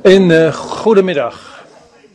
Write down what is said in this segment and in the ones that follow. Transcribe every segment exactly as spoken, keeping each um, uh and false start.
Een uh, goedemiddag.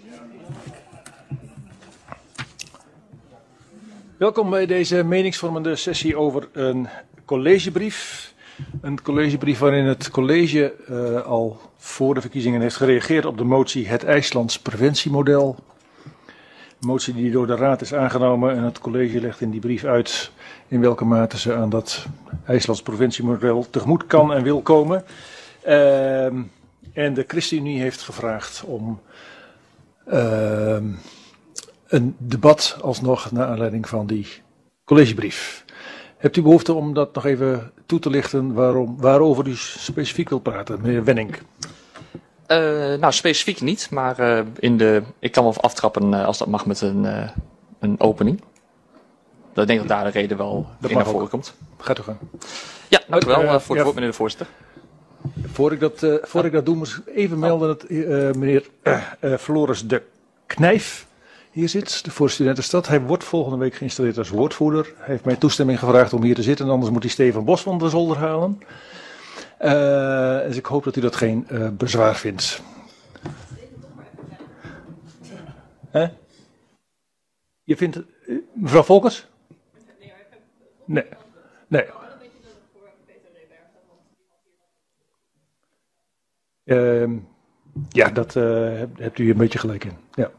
Welkom bij deze meningsvormende sessie over een collegebrief. Een collegebrief waarin het college uh, al voor de verkiezingen heeft gereageerd op de motie Het IJslands Preventiemodel. Een motie die door de Raad is aangenomen en het college legt in die brief uit in welke mate ze aan dat IJslands Preventiemodel tegemoet kan en wil komen. Uh, En de ChristenUnie heeft gevraagd om uh, een debat alsnog naar aanleiding van die collegebrief. Hebt u behoefte om dat nog even toe te lichten waarom, waarover u specifiek wilt praten, meneer Wenning? Uh, nou, specifiek niet, maar uh, in de, ik kan wel aftrappen uh, als dat mag met een, uh, een opening. Ik denk dat daar de reden wel dat in naar voren komt. Gaat u gaan. Ja, dank u wel uh, voor het ja. woord, meneer de voorzitter. Voor ik dat, uh, voor ik dat doe, moet ik even melden dat uh, meneer uh, uh, Floris de Knijf hier zit, voor Studentenstad. Hij wordt volgende week geïnstalleerd als woordvoerder. Hij heeft mij toestemming gevraagd om hier te zitten, anders moet hij Steven Bos van de zolder halen. Uh, dus ik hoop dat u dat geen uh, bezwaar vindt. Huh? Je vindt, uh, mevrouw Volkers? Nee. Nee. Uh, ja, dat uh, hebt, hebt u een beetje gelijk in. Ja.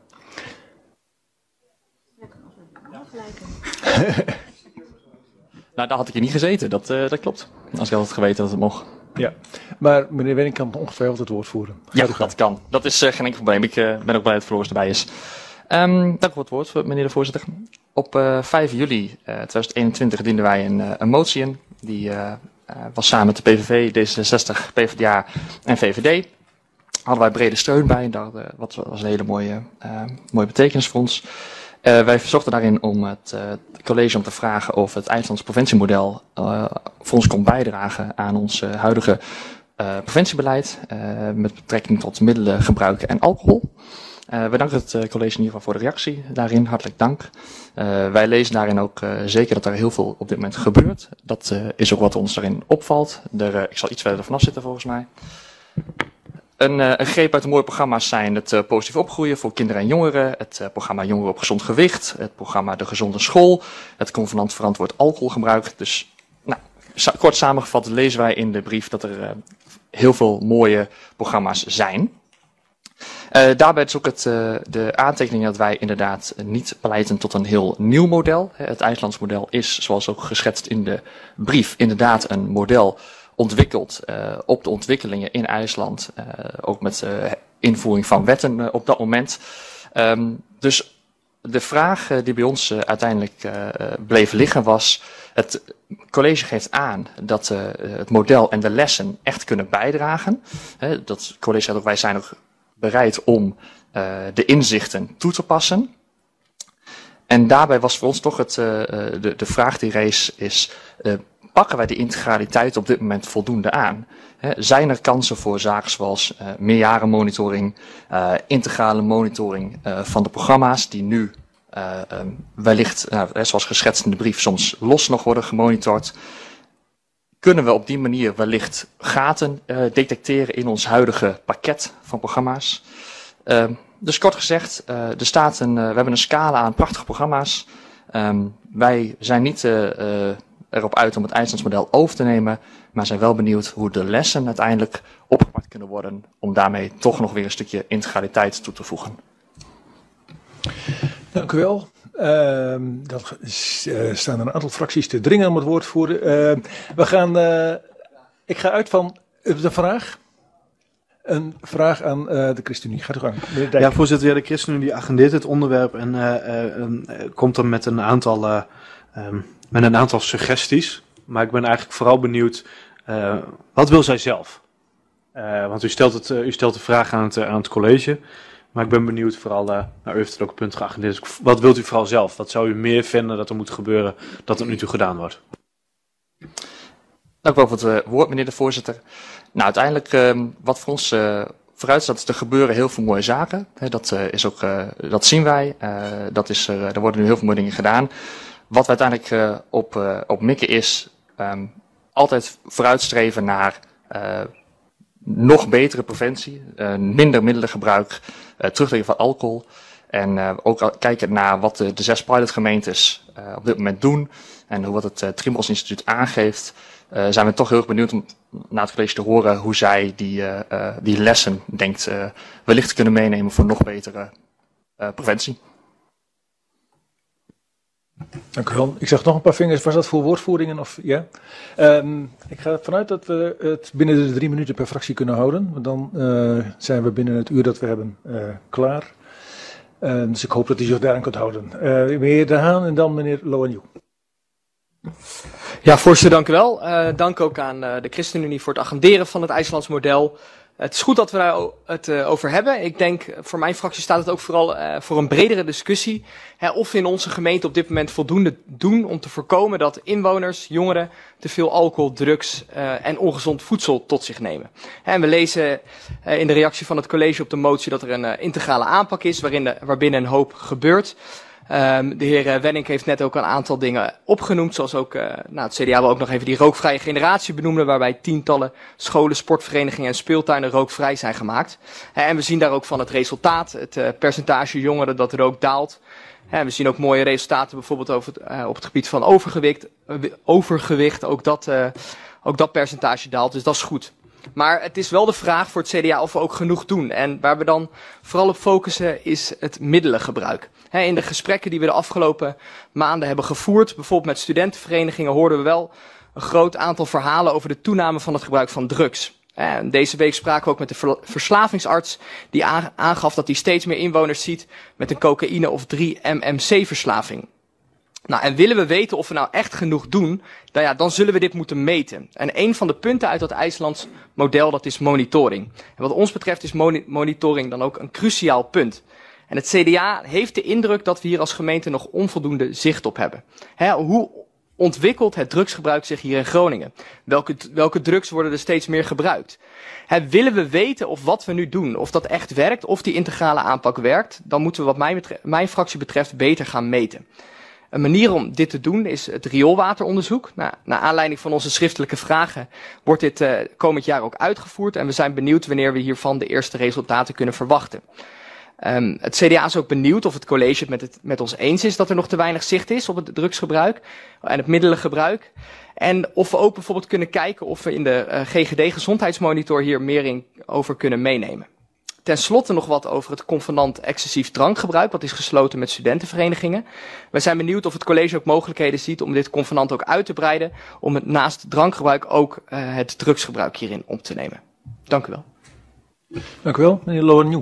Nou, daar had ik hier niet gezeten, dat, uh, dat klopt. Als ik had geweten dat het mocht. Ja, maar meneer Wenning kan ongetwijfeld het woord voeren. Gaat ja, dat kan. Dat is uh, geen enkel probleem. Ik uh, ben ook blij dat Floris erbij is. Um, dank voor het woord, meneer de voorzitter. Op uh, vijf juli uh, tweeduizend eenentwintig dienden wij een, uh, een motie in. Die uh, uh, was samen met de P V V, D zesenzestig, P v d A en V V D. Hadden wij brede steun bij. Dat uh, wat was een hele mooie, uh, mooie betekenis voor ons. Uh, wij verzochten daarin om het uh, college om te vragen of het IJslands preventiemodel uh, voor ons kon bijdragen aan ons uh, huidige uh, preventiebeleid. Uh, met betrekking tot middelengebruik en alcohol. Uh, we danken het uh, college in ieder geval voor de reactie daarin. Hartelijk dank. Uh, wij lezen daarin ook uh, zeker dat er heel veel op dit moment gebeurt. Dat uh, is ook wat ons daarin opvalt. Er, uh, ik zal iets verder vanaf zitten volgens mij. Een, uh, een greep uit de mooie programma's zijn het uh, positief opgroeien voor kinderen en jongeren. Het uh, programma Jongeren op Gezond Gewicht. Het programma De Gezonde School. Het convenant verantwoord alcoholgebruik. Dus nou, sa kort samengevat lezen wij in de brief dat er uh, heel veel mooie programma's zijn. Uh, daarbij is ook het, uh, de aantekening dat wij inderdaad niet pleiten tot een heel nieuw model. Het IJslands model is, zoals ook geschetst in de brief, inderdaad een model ontwikkeld uh, op de ontwikkelingen in IJsland. Uh, ook met uh, invoering van wetten uh, op dat moment. Um, dus de vraag uh, die bij ons uh, uiteindelijk uh, bleef liggen was, het college geeft aan dat uh, het model en de lessen echt kunnen bijdragen. Uh, dat college zegt ook, wij zijn ook bereid om uh, de inzichten toe te passen. En daarbij was voor ons toch het, uh, de, de vraag die rees is, uh, pakken wij de integraliteit op dit moment voldoende aan? He, zijn er kansen voor zaken zoals uh, meerjarenmonitoring, uh, integrale monitoring uh, van de programma's die nu uh, um, wellicht, uh, zoals geschetst in de brief, soms los nog worden gemonitord? Kunnen we op die manier wellicht gaten uh, detecteren in ons huidige pakket van programma's? Uh, dus kort gezegd, uh, er staat een, uh, we hebben een scala aan prachtige programma's. Um, wij zijn niet uh, uh, erop uit om het IJslands model over te nemen, maar zijn wel benieuwd hoe de lessen uiteindelijk opgepakt kunnen worden om daarmee toch nog weer een stukje integraliteit toe te voegen. Dank u wel. Uh, dan uh, staan er een aantal fracties te dringen om het woord te voeren. Uh, we gaan, uh, ik ga uit van de vraag. Een vraag aan uh, de ChristenUnie. Gaat u gang. Ja, voorzitter, ja, de ChristenUnie agendeert het onderwerp en uh, uh, uh, komt dan met een aantal, uh, um, met een aantal suggesties. Maar ik ben eigenlijk vooral benieuwd, uh, wat wil zij zelf? Uh, want u stelt, het, uh, u stelt de vraag aan het, uh, aan het college. Maar ik ben benieuwd vooral, uh, nou, u heeft het ook een punt geagendeerd. Dus wat wilt u vooral zelf? Wat zou u meer vinden dat er moet gebeuren dat het nu toe gedaan wordt? Dank u wel voor het uh, woord, meneer de voorzitter. Nou, uiteindelijk, uh, wat voor ons uh, vooruit staat, is er gebeuren heel veel mooie zaken. He, dat, uh, is ook, uh, dat zien wij. Uh, dat is, uh, er worden nu heel veel mooie dingen gedaan. Wat we uiteindelijk uh, op, uh, op mikken is, um, altijd vooruitstreven naar uh, nog betere preventie, uh, minder middelengebruik, uh, terugdringen van alcohol. En uh, ook kijken naar wat de, de zes pilotgemeentes uh, op dit moment doen en hoe wat het uh, Trimbos Instituut aangeeft. Uh, zijn we toch heel erg benieuwd om na het college te horen hoe zij die, uh, uh, die lessen denkt uh, wellicht te kunnen meenemen voor nog betere uh, preventie. Dank u wel. Ik zag nog een paar vingers. Was dat voor woordvoeringen? Of, ja? Um, ik ga ervan uit dat we het binnen de drie minuten per fractie kunnen houden. Want dan uh, zijn we binnen het uur dat we hebben uh, klaar. Uh, dus ik hoop dat u zich daaraan kunt houden. Uh, meneer De Haan en dan meneer Loanjoe. Ja, voorzitter, dank u wel. Uh, dank ook aan uh, de ChristenUnie voor het agenderen van het IJslands model. Het is goed dat we daar het uh, over hebben. Ik denk, voor mijn fractie staat het ook vooral uh, voor een bredere discussie. Hè, of we in onze gemeente op dit moment voldoende doen om te voorkomen dat inwoners, jongeren, te veel alcohol, drugs uh, en ongezond voedsel tot zich nemen. Hè, en we lezen uh, in de reactie van het college op de motie dat er een uh, integrale aanpak is waarin de, waarbinnen een hoop gebeurt. Um, de heer Wenning heeft net ook een aantal dingen opgenoemd, zoals ook uh, nou, het C D A wil ook nog even die rookvrije generatie benoemen, waarbij tientallen scholen, sportverenigingen en speeltuinen rookvrij zijn gemaakt. Uh, en we zien daar ook van het resultaat, het uh, percentage jongeren dat rook daalt. Uh, we zien ook mooie resultaten bijvoorbeeld over het, uh, op het gebied van overgewicht, uh, overgewicht ook, dat, uh, ook dat percentage daalt, dus dat is goed. Maar het is wel de vraag voor het C D A of we ook genoeg doen. En waar we dan vooral op focussen is het middelengebruik. He, in de gesprekken die we de afgelopen maanden hebben gevoerd, bijvoorbeeld met studentenverenigingen, hoorden we wel een groot aantal verhalen over de toename van het gebruik van drugs. En deze week spraken we ook met de verslavingsarts die aangaf dat hij steeds meer inwoners ziet met een cocaïne of drie M M C verslaving. Nou, en willen we weten of we nou echt genoeg doen, dan, ja, dan zullen we dit moeten meten. En een van de punten uit dat IJslands model, dat is monitoring. En wat ons betreft is monitoring dan ook een cruciaal punt. En het C D A heeft de indruk dat we hier als gemeente nog onvoldoende zicht op hebben. Hè, hoe ontwikkelt het drugsgebruik zich hier in Groningen? Welke, welke drugs worden er steeds meer gebruikt? Hè, willen we weten of wat we nu doen, of dat echt werkt, of die integrale aanpak werkt, dan moeten we wat mijn, betreft, mijn fractie betreft beter gaan meten. Een manier om dit te doen is het rioolwateronderzoek. Nou, naar aanleiding van onze schriftelijke vragen wordt dit uh, komend jaar ook uitgevoerd. En we zijn benieuwd wanneer we hiervan de eerste resultaten kunnen verwachten. Um, het C D A is ook benieuwd of het college het met, het met ons eens is dat er nog te weinig zicht is op het drugsgebruik en het middelengebruik. En of we ook bijvoorbeeld kunnen kijken of we in de uh, G G D gezondheidsmonitor hier meer in over kunnen meenemen. Ten slotte nog wat over het convenant excessief drankgebruik, wat is gesloten met studentenverenigingen. Wij zijn benieuwd of het college ook mogelijkheden ziet om dit convenant ook uit te breiden, om het naast drankgebruik ook uh, het drugsgebruik hierin op te nemen. Dank u wel. Dank u wel, meneer Loanjoe.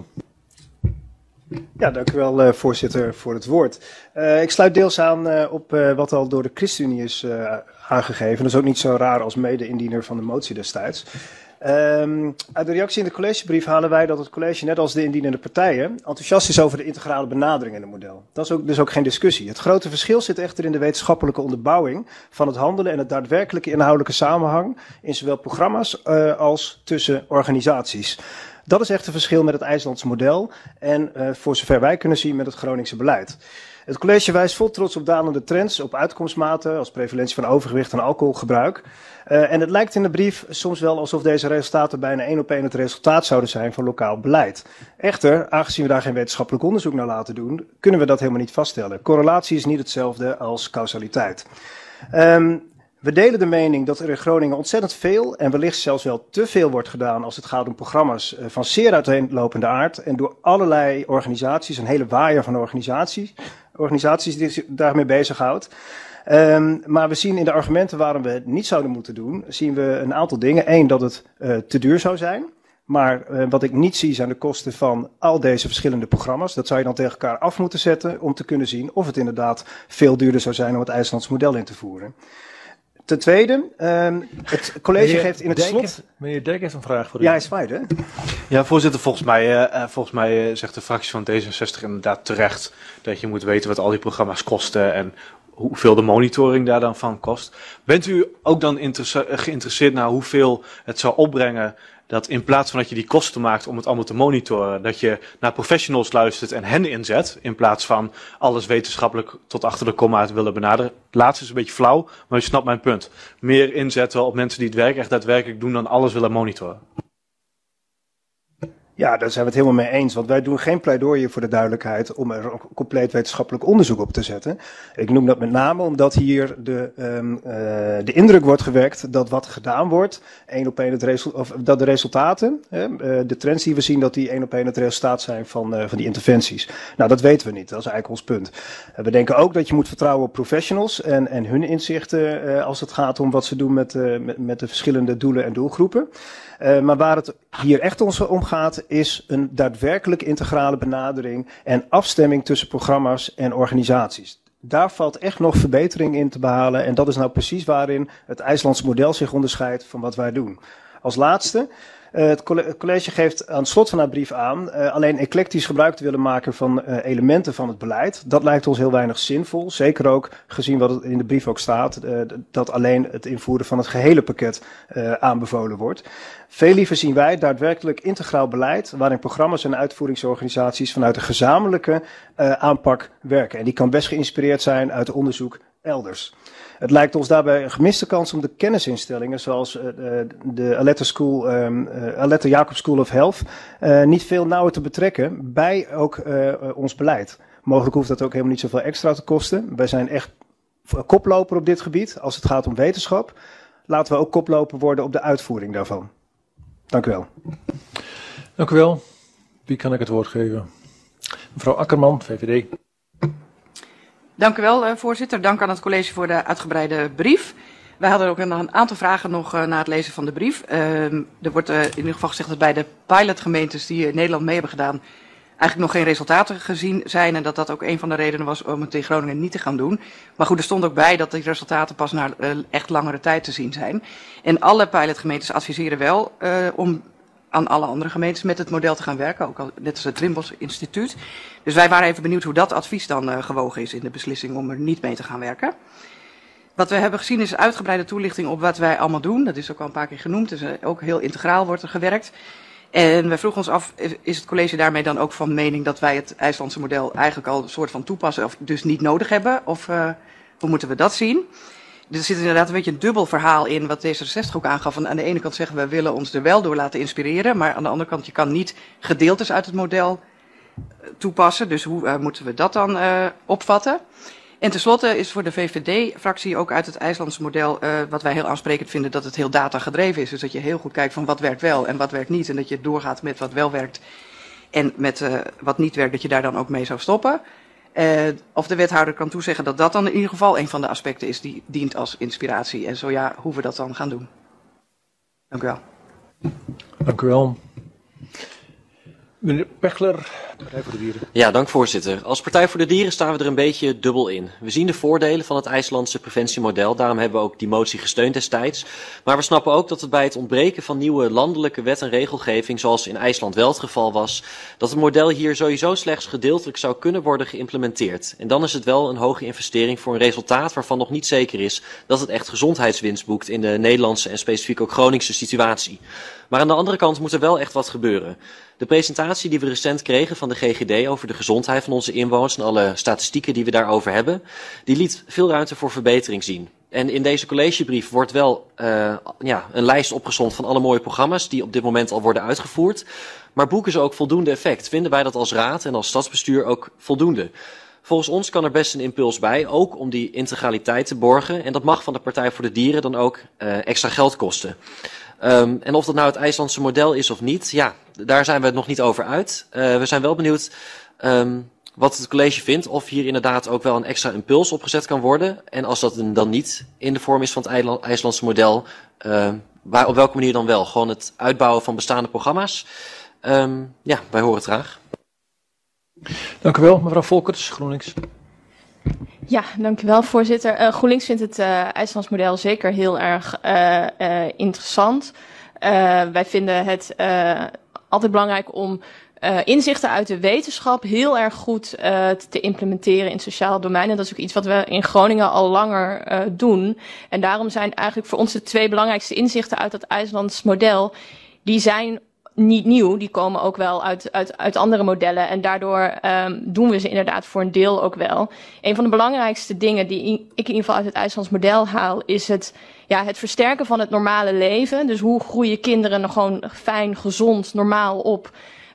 Ja, dank u wel, uh, voorzitter, voor het woord. Uh, ik sluit deels aan uh, op uh, wat al door de ChristenUnie is uh, aangegeven. Dat is ook niet zo raar als mede-indiener van de motie destijds. Um, uit de reactie in de collegebrief halen wij dat het college, net als de indienende partijen, enthousiast is over de integrale benadering in het model. Dat is ook, dus ook geen discussie. Het grote verschil zit echter in de wetenschappelijke onderbouwing van het handelen en het daadwerkelijke inhoudelijke samenhang in zowel programma's uh, als tussen organisaties. Dat is echt een verschil met het IJslands model en uh, voor zover wij kunnen zien met het Groningse beleid. Het college wijst vol trots op dalende trends, op uitkomstmaten als prevalentie van overgewicht en alcoholgebruik. Uh, en het lijkt in de brief soms wel alsof deze resultaten bijna één op één het resultaat zouden zijn van lokaal beleid. Echter, aangezien we daar geen wetenschappelijk onderzoek naar laten doen, kunnen we dat helemaal niet vaststellen. Correlatie is niet hetzelfde als causaliteit. Um, We delen de mening dat er in Groningen ontzettend veel en wellicht zelfs wel te veel wordt gedaan als het gaat om programma's van zeer uiteenlopende aard en door allerlei organisaties, een hele waaier van organisaties, organisaties die zich daarmee bezighoudt. Um, maar we zien in de argumenten waarom we het niet zouden moeten doen, zien we een aantal dingen. Eén, dat het uh, te duur zou zijn. Maar uh, wat ik niet zie zijn de kosten van al deze verschillende programma's. Dat zou je dan tegen elkaar af moeten zetten om te kunnen zien of het inderdaad veel duurder zou zijn om het IJslands model in te voeren. Ten tweede, um, het college meneer geeft in het Dijk slot... Heeft, meneer Dijk heeft een vraag voor u. Ja, hij zwaait, hè? Ja, voorzitter, volgens mij, uh, volgens mij uh, zegt de fractie van D zesenzestig inderdaad terecht dat je moet weten wat al die programma's kosten en hoeveel de monitoring daar dan van kost. Bent u ook dan geïnteresseerd naar hoeveel het zou opbrengen dat in plaats van dat je die kosten maakt om het allemaal te monitoren, dat je naar professionals luistert en hen inzet, in plaats van alles wetenschappelijk tot achter de komma te willen benaderen. Het laatste is een beetje flauw, maar je snapt mijn punt. Meer inzetten op mensen die het werk echt daadwerkelijk doen dan alles willen monitoren. Ja, daar zijn we het helemaal mee eens. Want wij doen geen pleidooi voor de duidelijkheid om er een compleet wetenschappelijk onderzoek op te zetten. Ik noem dat met name omdat hier de, um, uh, de indruk wordt gewekt dat wat gedaan wordt, één op één het resul- of dat de resultaten, uh, de trends die we zien, dat die één op één het resultaat zijn van, uh, van die interventies. Nou, dat weten we niet. Dat is eigenlijk ons punt. Uh, we denken ook dat je moet vertrouwen op professionals en, en hun inzichten uh, als het gaat om wat ze doen met, uh, met, met de verschillende doelen en doelgroepen. Uh, maar waar het hier echt ons om gaat, is een daadwerkelijk integrale benadering en afstemming tussen programma's en organisaties. Daar valt echt nog verbetering in te behalen en dat is nou precies waarin het IJslandse model zich onderscheidt van wat wij doen. Als laatste, uh, het college geeft aan het slot van haar brief aan uh, alleen eclectisch gebruik te willen maken van uh, elementen van het beleid. Dat lijkt ons heel weinig zinvol, zeker ook gezien wat in de brief ook staat, uh, dat alleen het invoeren van het gehele pakket uh, aanbevolen wordt. Veel liever zien wij daadwerkelijk integraal beleid waarin programma's en uitvoeringsorganisaties vanuit een gezamenlijke uh, aanpak werken. En die kan best geïnspireerd zijn uit onderzoek elders. Het lijkt ons daarbij een gemiste kans om de kennisinstellingen zoals uh, de Aletta School, um, uh, Aletta Jacob School of Health uh, niet veel nauwer te betrekken bij ook uh, ons beleid. Mogelijk hoeft dat ook helemaal niet zoveel extra te kosten. Wij zijn echt koploper op dit gebied als het gaat om wetenschap. Laten we ook koploper worden op de uitvoering daarvan. Dank u wel. Dank u wel. Wie kan ik het woord geven? Mevrouw Akkerman, V V D. Dank u wel, uh, voorzitter. Dank aan het college voor de uitgebreide brief. Wij hadden ook een, een aantal vragen nog uh, na het lezen van de brief. Uh, er wordt uh, in ieder geval gezegd dat bij de pilotgemeentes die in Nederland mee hebben gedaan eigenlijk nog geen resultaten gezien zijn en dat dat ook een van de redenen was om het in Groningen niet te gaan doen. Maar goed, er stond ook bij dat die resultaten pas na uh, echt langere tijd te zien zijn. En alle pilotgemeentes adviseren wel uh, om aan alle andere gemeentes met het model te gaan werken, ook al, net als het Trimbos Instituut. Dus wij waren even benieuwd hoe dat advies dan uh, gewogen is in de beslissing om er niet mee te gaan werken. Wat we hebben gezien is uitgebreide toelichting op wat wij allemaal doen. Dat is ook al een paar keer genoemd, dus uh, ook heel integraal wordt er gewerkt. En we vroegen ons af, is het college daarmee dan ook van mening dat wij het IJslandse model eigenlijk al een soort van toepassen of dus niet nodig hebben? Of uh, hoe moeten we dat zien? Er zit inderdaad een beetje een dubbel verhaal in wat D zesenzestig ook aangaf. Van aan de ene kant zeggen we willen ons er wel door laten inspireren, maar aan de andere kant je kan niet gedeeltes uit het model toepassen. Dus hoe uh, moeten we dat dan uh, opvatten? En tenslotte is voor de V V D-fractie ook uit het IJslandse model, uh, wat wij heel aansprekend vinden, dat het heel datagedreven is. Dus dat je heel goed kijkt van wat werkt wel en wat werkt niet. En dat je doorgaat met wat wel werkt en met uh, wat niet werkt, dat je daar dan ook mee zou stoppen. Uh, of de wethouder kan toezeggen dat dat dan in ieder geval een van de aspecten is die dient als inspiratie. En zo ja, hoe we dat dan gaan doen. Dank u wel. Dank u wel. Meneer Pechler, Partij voor de Dieren. Ja, dank voorzitter. Als Partij voor de Dieren staan we er een beetje dubbel in. We zien de voordelen van het IJslandse preventiemodel, daarom hebben we ook die motie gesteund destijds. Maar we snappen ook dat het bij het ontbreken van nieuwe landelijke wet en regelgeving, zoals in IJsland wel het geval was, dat het model hier sowieso slechts gedeeltelijk zou kunnen worden geïmplementeerd. En dan is het wel een hoge investering voor een resultaat waarvan nog niet zeker is dat het echt gezondheidswinst boekt in de Nederlandse en specifiek ook Groningse situatie. Maar aan de andere kant moet er wel echt wat gebeuren. De presentatie die we recent kregen van de G G D over de gezondheid van onze inwoners en alle statistieken die we daarover hebben, die liet veel ruimte voor verbetering zien. En in deze collegebrief wordt wel uh, ja, een lijst opgesomd van alle mooie programma's die op dit moment al worden uitgevoerd. Maar boeken ze ook voldoende effect? Vinden wij dat als raad en als stadsbestuur ook voldoende? Volgens ons kan er best een impuls bij, ook om die integraliteit te borgen. En dat mag van de Partij voor de Dieren dan ook uh, extra geld kosten. Um, en of dat nou het IJslandse model is of niet, ja, daar zijn we het nog niet over uit. Uh, we zijn wel benieuwd um, wat het college vindt, of hier inderdaad ook wel een extra impuls opgezet kan worden. En als dat dan niet in de vorm is van het IJslandse model, uh, waar, op welke manier dan wel? Gewoon het uitbouwen van bestaande programma's? Um, ja, wij horen het graag. Dank u wel, mevrouw Volkers, GroenLinks. Ja, dank u wel, voorzitter. Uh, GroenLinks vindt het uh, IJslands model zeker heel erg uh, uh, interessant. Uh, wij vinden het uh, altijd belangrijk om uh, inzichten uit de wetenschap heel erg goed uh, te implementeren in het sociale domein. En dat is ook iets wat we in Groningen al langer uh, doen. En daarom zijn eigenlijk voor ons de twee belangrijkste inzichten uit het IJslands model, die zijn niet nieuw, die komen ook wel uit, uit, uit andere modellen en daardoor um, doen we ze inderdaad voor een deel ook wel. Een van de belangrijkste dingen die ik in ieder geval uit het IJslands model haal is het, ja, het versterken van het normale leven. Dus hoe groeien kinderen nog gewoon fijn, gezond, normaal op.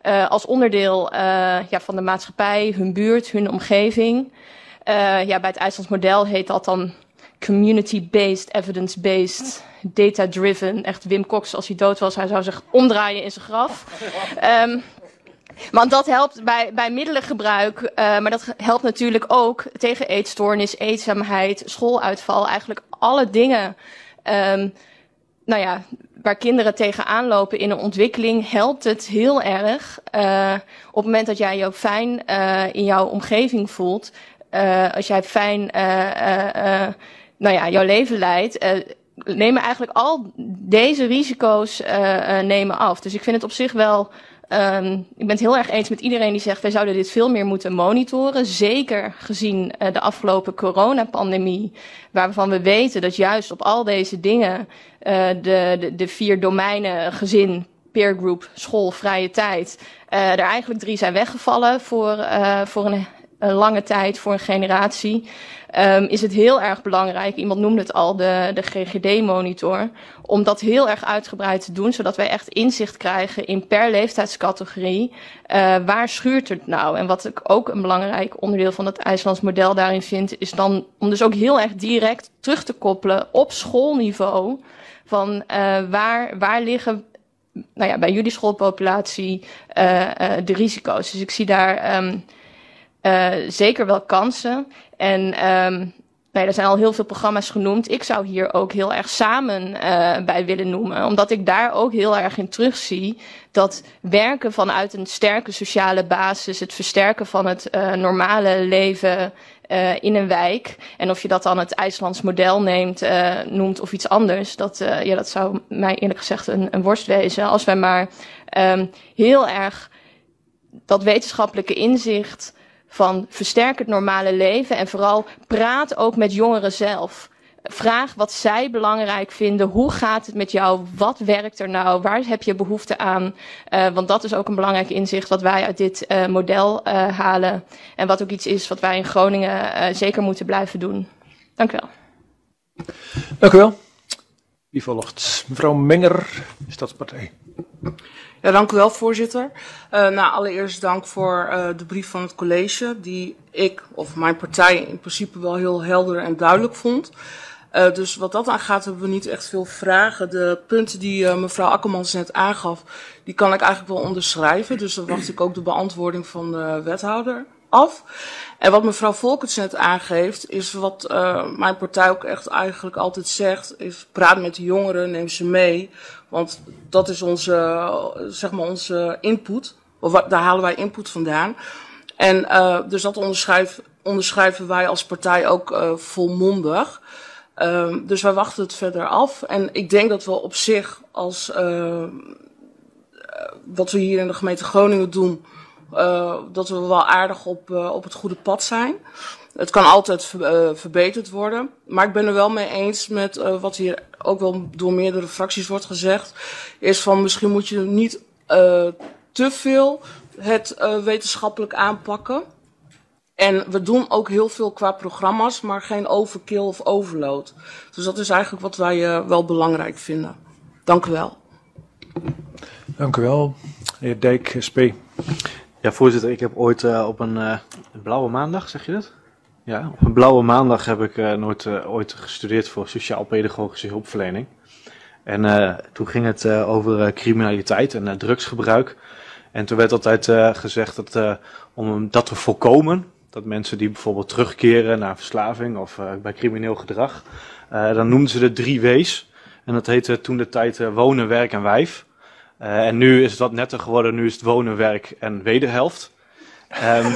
uh, als onderdeel uh, ja, van de maatschappij, hun buurt, hun omgeving. Uh, ja, bij het IJslands model heet dat dan community-based, evidence-based, data-driven. Echt Wim Cox, als hij dood was, hij zou zich omdraaien in zijn graf. Um, Want dat helpt bij, bij middelengebruik, uh, maar dat helpt natuurlijk ook tegen eetstoornis, eenzaamheid, schooluitval. Eigenlijk alle dingen um, nou ja, waar kinderen tegenaan lopen in een ontwikkeling, helpt het heel erg. Uh, op het moment dat jij je fijn uh, in jouw omgeving voelt, uh, als jij fijn uh, uh, uh, nou ja, jouw leven leidt, uh, nemen eigenlijk al deze risico's uh, uh, nemen af. Dus ik vind het op zich wel... Um, ik ben het heel erg eens met iedereen die zegt, wij zouden dit veel meer moeten monitoren. Zeker gezien uh, de afgelopen coronapandemie, waarvan we weten dat juist op al deze dingen uh, de, de, de vier domeinen, gezin, peergroup, school, vrije tijd, uh, er eigenlijk drie zijn weggevallen voor, uh, voor een, een lange tijd, voor een generatie. Um, is het heel erg belangrijk, iemand noemde het al, de, de G G D-monitor, om dat heel erg uitgebreid te doen, zodat wij echt inzicht krijgen in per leeftijdscategorie, uh, waar schuurt het nou? En wat ik ook een belangrijk onderdeel van het IJslands model daarin vind, is dan om dus ook heel erg direct terug te koppelen op schoolniveau, van uh, waar, waar liggen, nou ja, bij jullie schoolpopulatie uh, uh, de risico's. Dus ik zie daar um, uh, zeker wel kansen. En um, nee, er zijn al heel veel programma's genoemd. Ik zou hier ook heel erg samen uh, bij willen noemen. Omdat ik daar ook heel erg in terugzie dat werken vanuit een sterke sociale basis, het versterken van het uh, normale leven uh, in een wijk. En of je dat dan het IJslands model neemt, uh, noemt of iets anders, dat, uh, ja, dat zou mij eerlijk gezegd een, een worst wezen. Als wij maar um, heel erg dat wetenschappelijke inzicht van versterk het normale leven en vooral praat ook met jongeren zelf. Vraag wat zij belangrijk vinden. Hoe gaat het met jou? Wat werkt er nou? Waar heb je behoefte aan? Uh, want dat is ook een belangrijk inzicht wat wij uit dit uh, model uh, halen. En wat ook iets is wat wij in Groningen uh, zeker moeten blijven doen. Dank u wel. Dank u wel. Wie volgt? Mevrouw Menger, Stadspartij. Ja, dank u wel, voorzitter. Uh, nou, allereerst dank voor uh, de brief van het college, die ik of mijn partij in principe wel heel helder en duidelijk vond. Uh, dus wat dat aangaat hebben we niet echt veel vragen. De punten die uh, mevrouw Akkermans net aangaf, die kan ik eigenlijk wel onderschrijven. Dus dan wacht ik ook de beantwoording van de wethouder af. En wat mevrouw Volkerts net aangeeft, is wat uh, mijn partij ook echt eigenlijk altijd zegt, is praat met de jongeren, neem ze mee. Want dat is onze, zeg maar onze input. Of daar halen wij input vandaan. En uh, dus dat onderschrijf, onderschrijven wij als partij ook uh, volmondig. Uh, dus wij wachten het verder af. En ik denk dat we op zich als uh, wat we hier in de gemeente Groningen doen, uh, dat we wel aardig op, uh, op het goede pad zijn. Het kan altijd ver, uh, verbeterd worden. Maar ik ben er wel mee eens met uh, wat hier ook wel door meerdere fracties wordt gezegd. Is van misschien moet je niet uh, te veel het uh, wetenschappelijk aanpakken. En we doen ook heel veel qua programma's, maar geen overkill of overload. Dus dat is eigenlijk wat wij uh, wel belangrijk vinden. Dank u wel. Dank u wel. Heer Dijk, S P. Ja, voorzitter, ik heb ooit uh, op een, uh, een blauwe maandag, zeg je dat? Ja, op een blauwe maandag heb ik uh, nooit, uh, ooit gestudeerd voor sociaal-pedagogische hulpverlening. En uh, toen ging het uh, over uh, criminaliteit en uh, drugsgebruik. En toen werd altijd uh, gezegd dat uh, om dat te voorkomen, dat mensen die bijvoorbeeld terugkeren naar verslaving of uh, bij crimineel gedrag, uh, dan noemden ze de drie W's. En dat heette toen de tijd uh, wonen, werk en wijf. Uh, en nu is het wat netter geworden, nu is het wonen, werk en wederhelft. Um,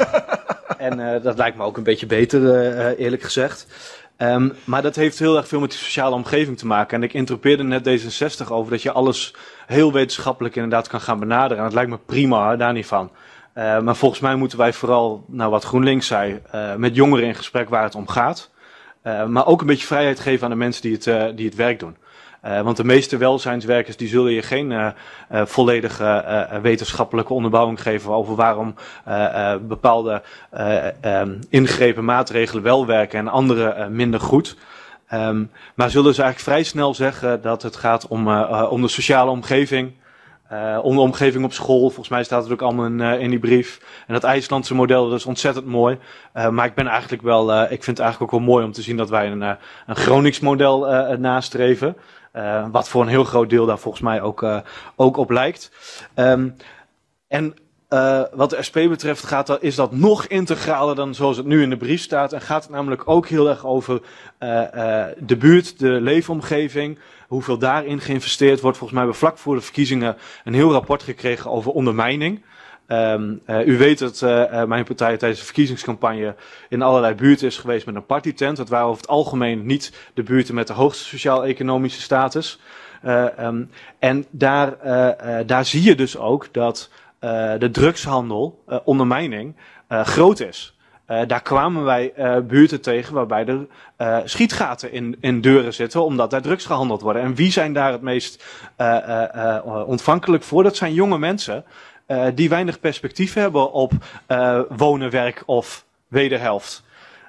en uh, dat lijkt me ook een beetje beter, uh, eerlijk gezegd. Um, maar dat heeft heel erg veel met die sociale omgeving te maken. En ik interpreteerde net D zesenzestig over dat je alles heel wetenschappelijk inderdaad kan gaan benaderen. En dat lijkt me prima, daar niet van. Uh, maar volgens mij moeten wij vooral, nou wat GroenLinks zei, uh, met jongeren in gesprek waar het om gaat. Uh, maar ook een beetje vrijheid geven aan de mensen die het, uh, die het werk doen. Uh, want de meeste welzijnswerkers die zullen je geen uh, uh, volledige uh, wetenschappelijke onderbouwing geven over waarom uh, uh, bepaalde uh, um, ingrepen, maatregelen wel werken en andere uh, minder goed. Um, maar zullen ze eigenlijk vrij snel zeggen dat het gaat om, uh, uh, om de sociale omgeving, Uh, om de omgeving op school, volgens mij staat het ook allemaal in, uh, in die brief. En dat IJslandse model, dat is ontzettend mooi. Uh, maar ik ben eigenlijk wel, uh, ik vind het eigenlijk ook wel mooi om te zien dat wij een, uh, een Gronings model uh, nastreven. Uh, wat voor een heel groot deel daar volgens mij ook, uh, ook op lijkt. Um, en uh, wat de S P betreft gaat dat, is dat nog integraler dan zoals het nu in de brief staat. En gaat het namelijk ook heel erg over uh, uh, de buurt, de leefomgeving. Hoeveel daarin geïnvesteerd wordt. Volgens mij hebben we vlak voor de verkiezingen een heel rapport gekregen over ondermijning. Um, uh, u weet dat uh, uh, mijn partij tijdens de verkiezingscampagne in allerlei buurten is geweest met een partytent. Dat waren over het algemeen niet de buurten met de hoogste sociaal-economische status. Uh, um, en daar, uh, uh, daar zie je dus ook dat uh, de drugshandel, uh, ondermijning, uh, groot is. Uh, daar kwamen wij uh, buurten tegen waarbij er uh, schietgaten in, in deuren zitten, omdat daar drugs gehandeld worden. En wie zijn daar het meest uh, uh, uh, ontvankelijk voor? Dat zijn jonge mensen uh, die weinig perspectief hebben op uh, wonen, werk of wederhelft.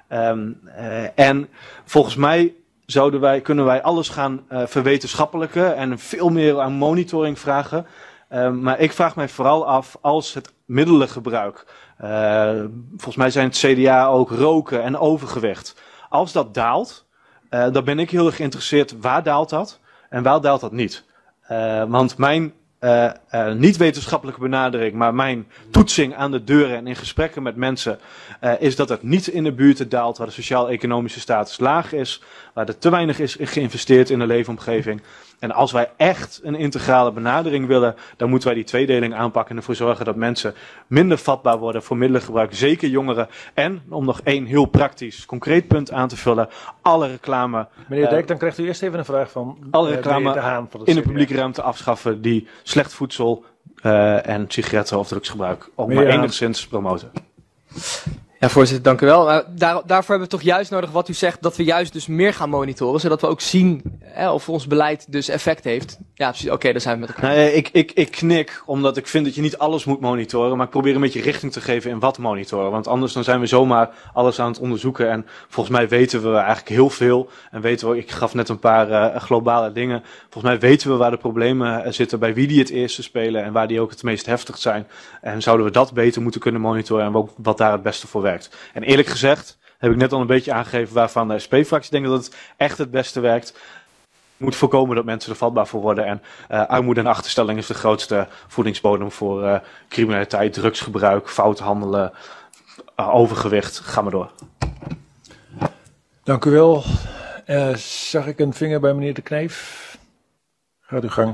Um, uh, en volgens mij zouden wij, kunnen wij alles gaan uh, verwetenschappelijken en veel meer aan monitoring vragen. Uh, maar ik vraag mij vooral af, als het middelengebruik, uh, volgens mij zijn het C D A ook roken en overgewicht, als dat daalt, uh, dan ben ik heel erg geïnteresseerd, waar daalt dat en waar daalt dat niet. Uh, want mijn uh, uh, niet wetenschappelijke benadering, maar mijn toetsing aan de deuren en in gesprekken met mensen, uh, is dat het niet in de buurten daalt waar de sociaal-economische status laag is, waar er te weinig is geïnvesteerd in de leefomgeving. En als wij echt een integrale benadering willen, dan moeten wij die tweedeling aanpakken en ervoor zorgen dat mensen minder vatbaar worden voor middelengebruik, zeker jongeren. En, om nog één heel praktisch, concreet punt aan te vullen, alle reclame... Meneer uh, Dijk, dan krijgt u eerst even een vraag van alle uh, reclame de Haan van het in de C D A. publieke ruimte afschaffen die slecht voedsel uh, en sigaretten of drugsgebruik ook Meneer maar Haan. enigszins promoten. Ja, voorzitter, dank u wel. Uh, daar, daarvoor hebben we toch juist nodig wat u zegt, dat we juist dus meer gaan monitoren, zodat we ook zien eh, of ons beleid dus effect heeft. Ja, precies. Oké, okay, daar zijn we met elkaar. Nee, ik, ik, ik knik, omdat ik vind dat je niet alles moet monitoren, maar ik probeer een beetje richting te geven in wat monitoren. Want anders dan zijn we zomaar alles aan het onderzoeken en volgens mij weten we eigenlijk heel veel. En weten we, ik gaf net een paar uh, globale dingen, volgens mij weten we waar de problemen zitten, bij wie die het eerste spelen en waar die ook het meest heftig zijn. En zouden we dat beter moeten kunnen monitoren en ook wat daar het beste voor werkt. En eerlijk gezegd heb ik net al een beetje aangegeven waarvan de S P-fractie denkt dat het echt het beste werkt. Je moet voorkomen dat mensen er vatbaar voor worden. En uh, armoede en achterstelling is de grootste voedingsbodem voor uh, criminaliteit, drugsgebruik, fout handelen, uh, overgewicht. Ga maar door. Dank u wel. Uh, zag ik een vinger bij meneer De Knijf? Gaat uw gang.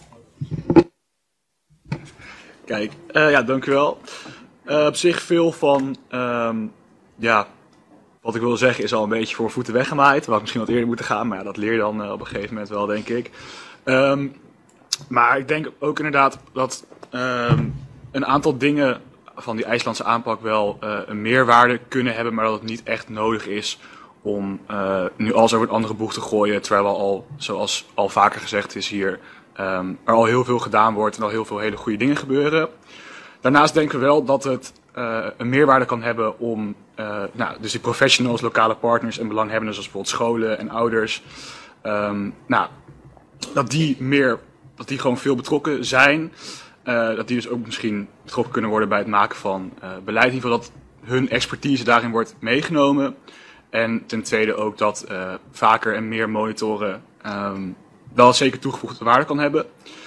Kijk, uh, ja, dank u wel. Uh, op zich veel van, um, ja, wat ik wil zeggen is al een beetje voor voeten weggemaaid. Waar ik misschien wat eerder moeten gaan, maar ja, dat leer je dan uh, op een gegeven moment wel, denk ik. Um, maar ik denk ook inderdaad dat um, een aantal dingen van die IJslandse aanpak wel uh, een meerwaarde kunnen hebben, maar dat het niet echt nodig is om uh, nu alles over een andere boeg te gooien. Terwijl we al, zoals al vaker gezegd is hier, um, er al heel veel gedaan wordt en al heel veel hele goede dingen gebeuren. Daarnaast denken we wel dat het uh, een meerwaarde kan hebben om uh, nou, dus die professionals, lokale partners en belanghebbenden zoals bijvoorbeeld scholen en ouders, um, nou, dat die meer, dat die gewoon veel betrokken zijn. Uh, dat die dus ook misschien betrokken kunnen worden bij het maken van uh, beleid. In ieder geval dat hun expertise daarin wordt meegenomen. En ten tweede ook dat uh, vaker en meer monitoren um, wel zeker toegevoegde waarde kan hebben.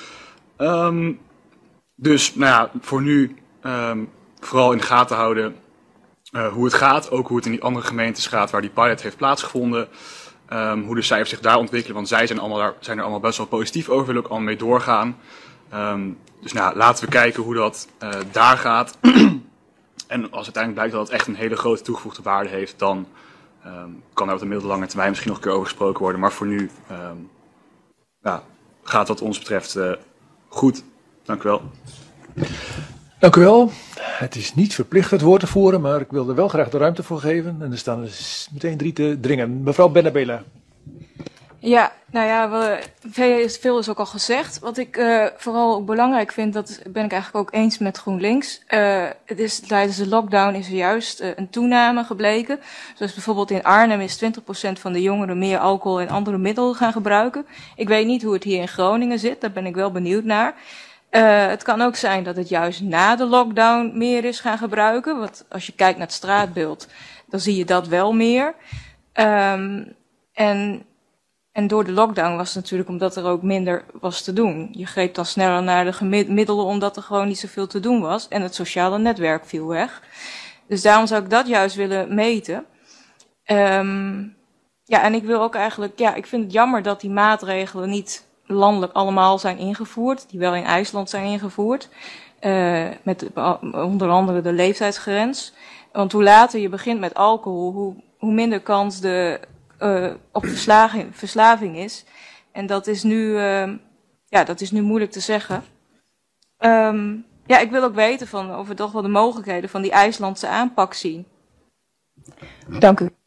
Um, Dus, nou ja, voor nu um, vooral in de gaten houden uh, hoe het gaat. Ook hoe het in die andere gemeentes gaat waar die pilot heeft plaatsgevonden. Um, hoe de cijfers zich daar ontwikkelen, want zij zijn, allemaal daar, zijn er allemaal best wel positief over. Willen ook allemaal mee doorgaan. Um, dus nou, laten we kijken hoe dat uh, daar gaat. En als uiteindelijk blijkt dat het echt een hele grote toegevoegde waarde heeft, dan um, kan daar op de middellange termijn misschien nog een keer over gesproken worden. Maar voor nu um, ja, gaat wat ons betreft uh, goed. Dank u wel. Dank u wel. Het is niet verplicht het woord te voeren, maar ik wil er wel graag de ruimte voor geven. En er staan dus meteen drie te dringen. Mevrouw Bennabela. Ja, nou ja, we, veel is ook al gezegd. Wat ik uh, vooral ook belangrijk vind, dat ben ik eigenlijk ook eens met GroenLinks. Uh, het is, tijdens de lockdown is er juist uh, een toename gebleken. Zoals bijvoorbeeld in Arnhem is twintig procent van de jongeren meer alcohol en andere middelen gaan gebruiken. Ik weet niet hoe het hier in Groningen zit, daar ben ik wel benieuwd naar. Uh, het kan ook zijn dat het juist na de lockdown meer is gaan gebruiken. Want als je kijkt naar het straatbeeld, dan zie je dat wel meer. Um, en, en door de lockdown was het natuurlijk omdat er ook minder was te doen. Je greep dan sneller naar de gemiddelen omdat er gewoon niet zoveel te doen was. En het sociale netwerk viel weg. Dus daarom zou ik dat juist willen meten. Um, ja, en ik wil ook eigenlijk, ja, ik vind het jammer dat die maatregelen niet landelijk allemaal zijn ingevoerd, die wel in IJsland zijn ingevoerd, uh, met onder andere de leeftijdsgrens. Want hoe later je begint met alcohol, hoe, hoe minder kans de, uh, op verslaving, verslaving is. En dat is nu, uh, ja, dat is nu moeilijk te zeggen. Um, ja, ik wil ook weten van, of we toch wel de mogelijkheden van die IJslandse aanpak zien. Dank u.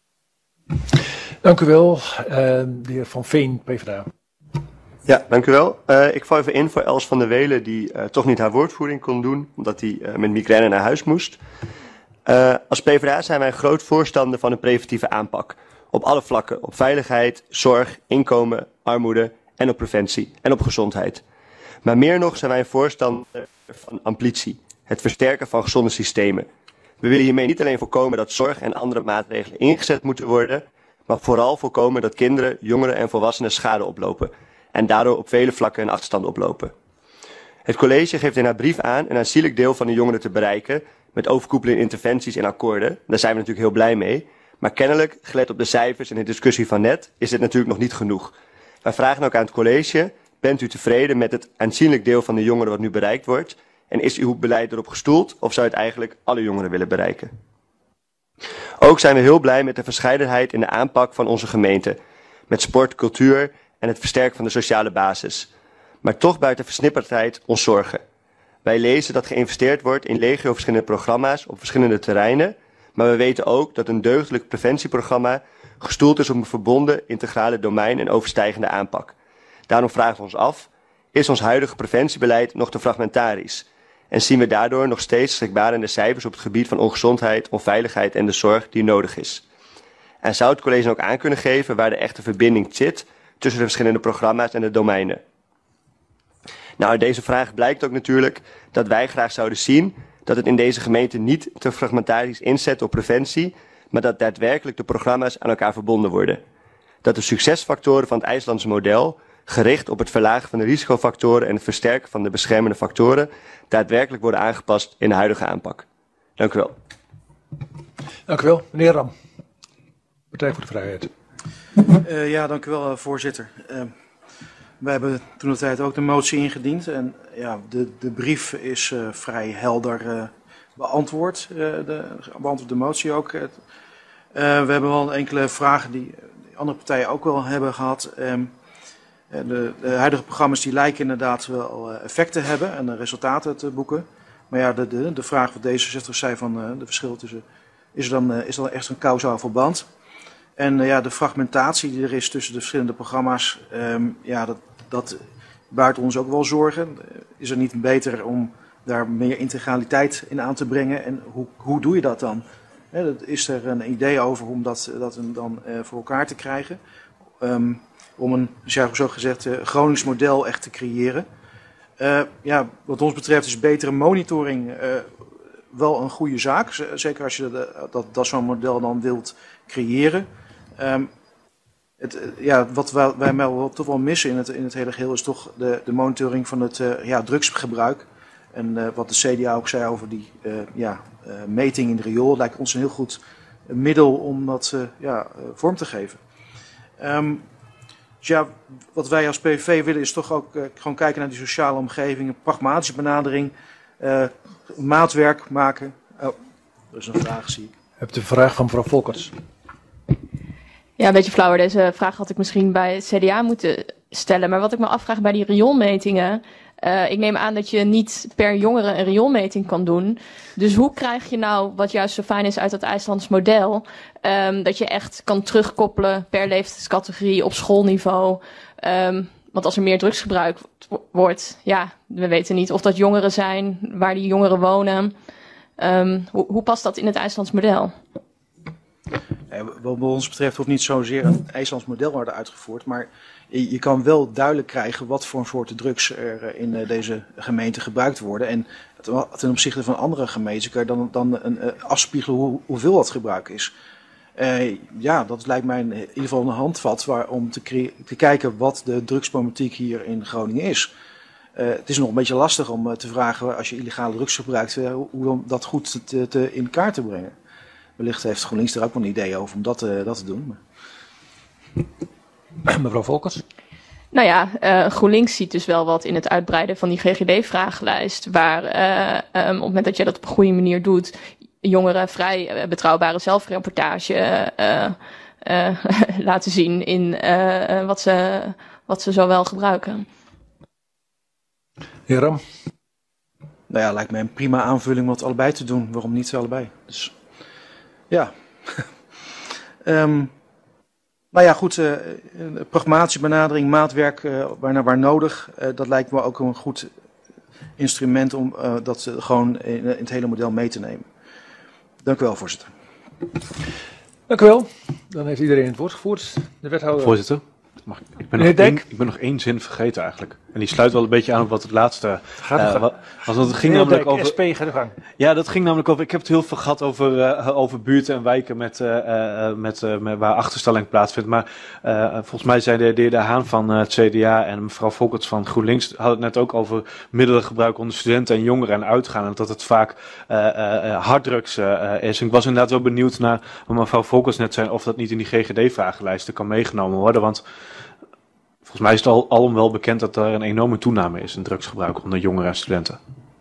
Dank u wel, uh, de heer Van Veen, PvdA. Ja, dank u wel. Uh, ik val even in voor Els van der Welen, die uh, toch niet haar woordvoering kon doen, omdat hij uh, met migraine naar huis moest. Uh, als PvdA zijn wij groot voorstander van een preventieve aanpak. Op alle vlakken, op veiligheid, zorg, inkomen, armoede en op preventie en op gezondheid. Maar meer nog zijn wij een voorstander van amplitie, het versterken van gezonde systemen. We willen hiermee niet alleen voorkomen dat zorg en andere maatregelen ingezet moeten worden, maar vooral voorkomen dat kinderen, jongeren en volwassenen schade oplopen en daardoor op vele vlakken een achterstand oplopen. Het college geeft in haar brief aan een aanzienlijk deel van de jongeren te bereiken met overkoepelende interventies en akkoorden. Daar zijn we natuurlijk heel blij mee. Maar kennelijk, gelet op de cijfers en de discussie van net, is dit natuurlijk nog niet genoeg. Wij vragen ook aan het college, bent u tevreden met het aanzienlijk deel van de jongeren wat nu bereikt wordt? En is uw beleid erop gestoeld of zou het eigenlijk alle jongeren willen bereiken? Ook zijn we heel blij met de verscheidenheid in de aanpak van onze gemeente. Met sport, cultuur en het versterken van de sociale basis. Maar toch buiten versnipperdheid ons zorgen. Wij lezen dat geïnvesteerd wordt in legio verschillende programma's op verschillende terreinen. Maar we weten ook dat een deugdelijk preventieprogramma gestoeld is op een verbonden, integrale domein en overstijgende aanpak. Daarom vragen we ons af, is ons huidige preventiebeleid nog te fragmentarisch? En zien we daardoor nog steeds schrikbarende cijfers op het gebied van ongezondheid, onveiligheid en de zorg die nodig is? En zou het college ook aan kunnen geven waar de echte verbinding zit tussen de verschillende programma's en de domeinen? Nou, uit deze vraag blijkt ook natuurlijk dat wij graag zouden zien dat het in deze gemeente niet te fragmentarisch inzet op preventie, maar dat daadwerkelijk de programma's aan elkaar verbonden worden. Dat de succesfactoren van het IJslandse model, gericht op het verlagen van de risicofactoren en het versterken van de beschermende factoren, daadwerkelijk worden aangepast in de huidige aanpak. Dank u wel. Dank u wel. Meneer Ram, Partij voor de Vrijheid. Uh, ja, dank u wel, uh, voorzitter. Uh, wij hebben toen de tijd ook de motie ingediend en ja, de, de brief is uh, vrij helder uh, beantwoord, uh, de, beantwoord de motie ook. Uh, we hebben wel enkele vragen die andere partijen ook wel hebben gehad. Um, de, de huidige programma's die lijken inderdaad wel uh, effecten hebben en de resultaten te boeken. Maar ja, de, de, de vraag wat D zesenzestig zei van uh, de verschil tussen, is er dan, uh, is er dan echt een kausaal verband? En uh, ja, de fragmentatie die er is tussen de verschillende programma's, um, ja, dat, dat baart ons ook wel zorgen. Is het niet beter om daar meer integraliteit in aan te brengen? En hoe, hoe doe je dat dan? He, is er een idee over om dat, dat dan uh, voor elkaar te krijgen? Um, om een, ja, zo gezegd, uh, Gronings model echt te creëren. Uh, ja, wat ons betreft is betere monitoring uh, wel een goede zaak. Z zeker als je de, dat, dat zo'n model dan wilt creëren. Um, het, ja, wat wij, wij wel, toch wel missen in het, in het hele geheel is toch de, de monitoring van het uh, ja, drugsgebruik. En uh, wat de C D A ook zei over die uh, ja, uh, meting in de riool, lijkt ons een heel goed middel om dat uh, ja, uh, vorm te geven. Um, dus ja, wat wij als P V V willen is toch ook uh, gewoon kijken naar die sociale omgeving, een pragmatische benadering, uh, maatwerk maken. Oh, er is een vraag, zie ik. Hebt u een vraag van mevrouw Volkers? Ja, een beetje flauwer. Deze vraag had ik misschien bij het C D A moeten stellen. Maar wat ik me afvraag bij die rioolmetingen. Uh, ik neem aan dat je niet per jongere een rioolmeting kan doen. Dus hoe krijg je nou, wat juist zo fijn is uit het IJslands model, um, dat je echt kan terugkoppelen per leeftijdscategorie op schoolniveau? Um, want als er meer drugs gebruikt wordt, ja, we weten niet of dat jongeren zijn, waar die jongeren wonen. Um, hoe, hoe past dat in het IJslands model? Eh, wat ons betreft hoeft niet zozeer een IJslands model worden uitgevoerd, maar je, je kan wel duidelijk krijgen wat voor soorten drugs er in uh, deze gemeente gebruikt worden. En ten opzichte van andere gemeenten kan je dan, dan een, uh, afspiegelen hoe, hoeveel dat gebruik is. Uh, ja, dat lijkt mij in ieder geval een handvat waar, om te, te kijken wat de drugsproblematiek hier in Groningen is. Uh, het is nog een beetje lastig om uh, te vragen, als je illegale drugs gebruikt, uh, hoe om dat goed te, te, in kaart te brengen. Wellicht heeft GroenLinks er ook wel een idee over om dat, uh, dat te doen. Maar... Mevrouw Volkers? Nou ja, uh, GroenLinks ziet dus wel wat in het uitbreiden van die G G D-vragenlijst, waar uh, um, op het moment dat je dat op een goede manier doet, jongeren vrij uh, betrouwbare zelfreportage uh, uh, laten zien in uh, wat, ze, wat ze zo wel gebruiken. Ja, Ram? Nou ja, lijkt mij een prima aanvulling om het allebei te doen. Waarom niet allebei? Dus ja. um, nou ja, goed. Uh, pragmatische benadering, maatwerk uh, waar, waar nodig. Uh, dat lijkt me ook een goed instrument om uh, dat uh, gewoon in, in het hele model mee te nemen. Dank u wel, voorzitter. Dank u wel. Dan heeft iedereen het woord gevoerd. De wethouder. Voorzitter. Mag ik, ik, ben nog één, ik ben nog één zin vergeten eigenlijk. En die sluit wel een beetje aan op wat het laatste gaat. Uh, was, want het ging namelijk over. S P, ga de gang. Ja, dat ging namelijk over. Ik heb het heel veel gehad over, uh, over buurten en wijken met, uh, uh, met, uh, met waar achterstelling plaatsvindt. Maar uh, volgens mij zei de, de heer De Haan van uh, het C D A en mevrouw Volkerts van GroenLinks hadden het net ook over middelengebruik onder studenten en jongeren en uitgaan. En dat het vaak uh, uh, harddrugs uh, is. En ik was inderdaad wel benieuwd naar wat mevrouw Volkerts net zei, of dat niet in die G G D-vragenlijsten kan meegenomen worden. Want volgens mij is het al, alom wel bekend dat er een enorme toename is in drugsgebruik onder jongeren en studenten.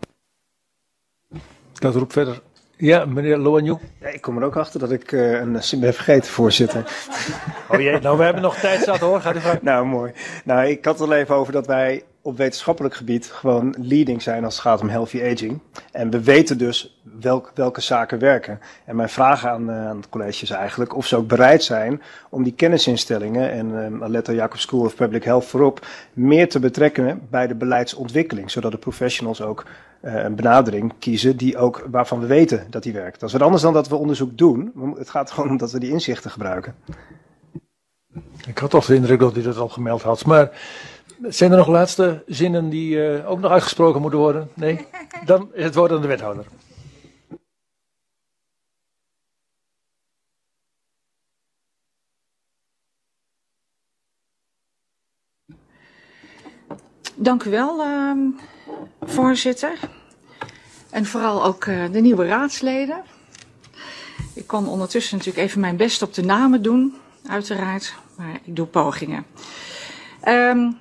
Dat roept verder. Ja, meneer Loanju. Ja, ik kom er ook achter dat ik uh, een zin ben vergeten, voorzitter. Oh jee, nou we hebben nog tijd zat hoor. Gaat u gang. Nou, mooi. Nou, ik had het al even over dat wij op wetenschappelijk gebied gewoon leading zijn als het gaat om healthy aging. En we weten dus welk, welke zaken werken. En mijn vraag aan, uh, aan het college is eigenlijk of ze ook bereid zijn om die kennisinstellingen en uh, Aletta Jacobs School of Public Health voorop meer te betrekken bij de beleidsontwikkeling. Zodat de professionals ook uh, een benadering kiezen die ook, waarvan we weten dat die werkt. Dat is wat anders dan dat we onderzoek doen. Het gaat gewoon om dat we die inzichten gebruiken. Ik had toch de indruk dat u dat al gemeld had, maar zijn er nog laatste zinnen die uh, ook nog uitgesproken moeten worden? Nee? Dan is het woord aan de wethouder. Dank u wel, uh, voorzitter. En vooral ook uh, de nieuwe raadsleden. Ik kon ondertussen natuurlijk even mijn best op de namen doen, uiteraard, maar ik doe pogingen. Um,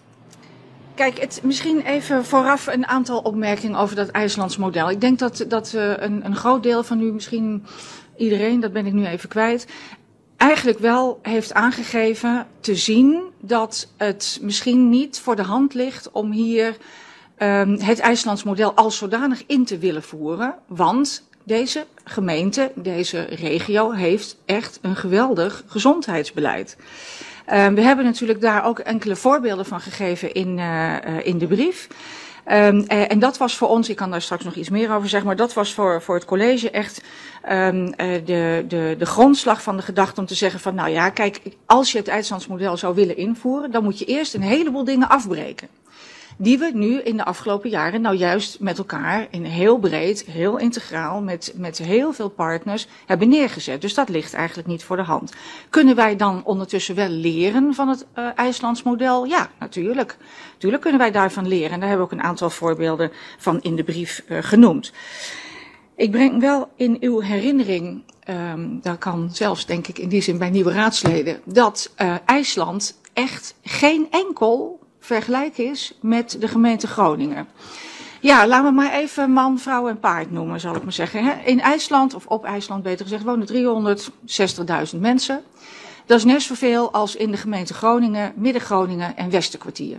Kijk, het, misschien even vooraf een aantal opmerkingen over dat IJslands model. Ik denk dat, dat uh, een, een groot deel van u, misschien iedereen, dat ben ik nu even kwijt, eigenlijk wel heeft aangegeven te zien dat het misschien niet voor de hand ligt om hier um, het IJslands model als zodanig in te willen voeren. Want deze gemeente, deze regio heeft echt een geweldig gezondheidsbeleid. Uh, we hebben natuurlijk daar ook enkele voorbeelden van gegeven in, uh, uh, in de brief. Um, uh, en dat was voor ons, ik kan daar straks nog iets meer over zeggen, maar dat was voor, voor het college echt um, uh, de, de, de grondslag van de gedachte om te zeggen van, nou ja, kijk, als je het IJslands model zou willen invoeren, dan moet je eerst een heleboel dingen afbreken. Die we nu in de afgelopen jaren nou juist met elkaar in heel breed, heel integraal, met, met heel veel partners hebben neergezet. Dus dat ligt eigenlijk niet voor de hand. Kunnen wij dan ondertussen wel leren van het uh, IJslands model? Ja, natuurlijk. Natuurlijk kunnen wij daarvan leren. En daar hebben we ook een aantal voorbeelden van in de brief uh, genoemd. Ik breng wel in uw herinnering, um, dat kan zelfs denk ik in die zin bij nieuwe raadsleden, dat uh, IJsland echt geen enkel vergelijk is met de gemeente Groningen. Ja, laten we maar even man, vrouw en paard noemen, zal ik maar zeggen. In IJsland, of op IJsland beter gezegd, wonen driehonderdzestigduizend mensen. Dat is net zoveel als in de gemeente Groningen, Midden-Groningen en Westerkwartier.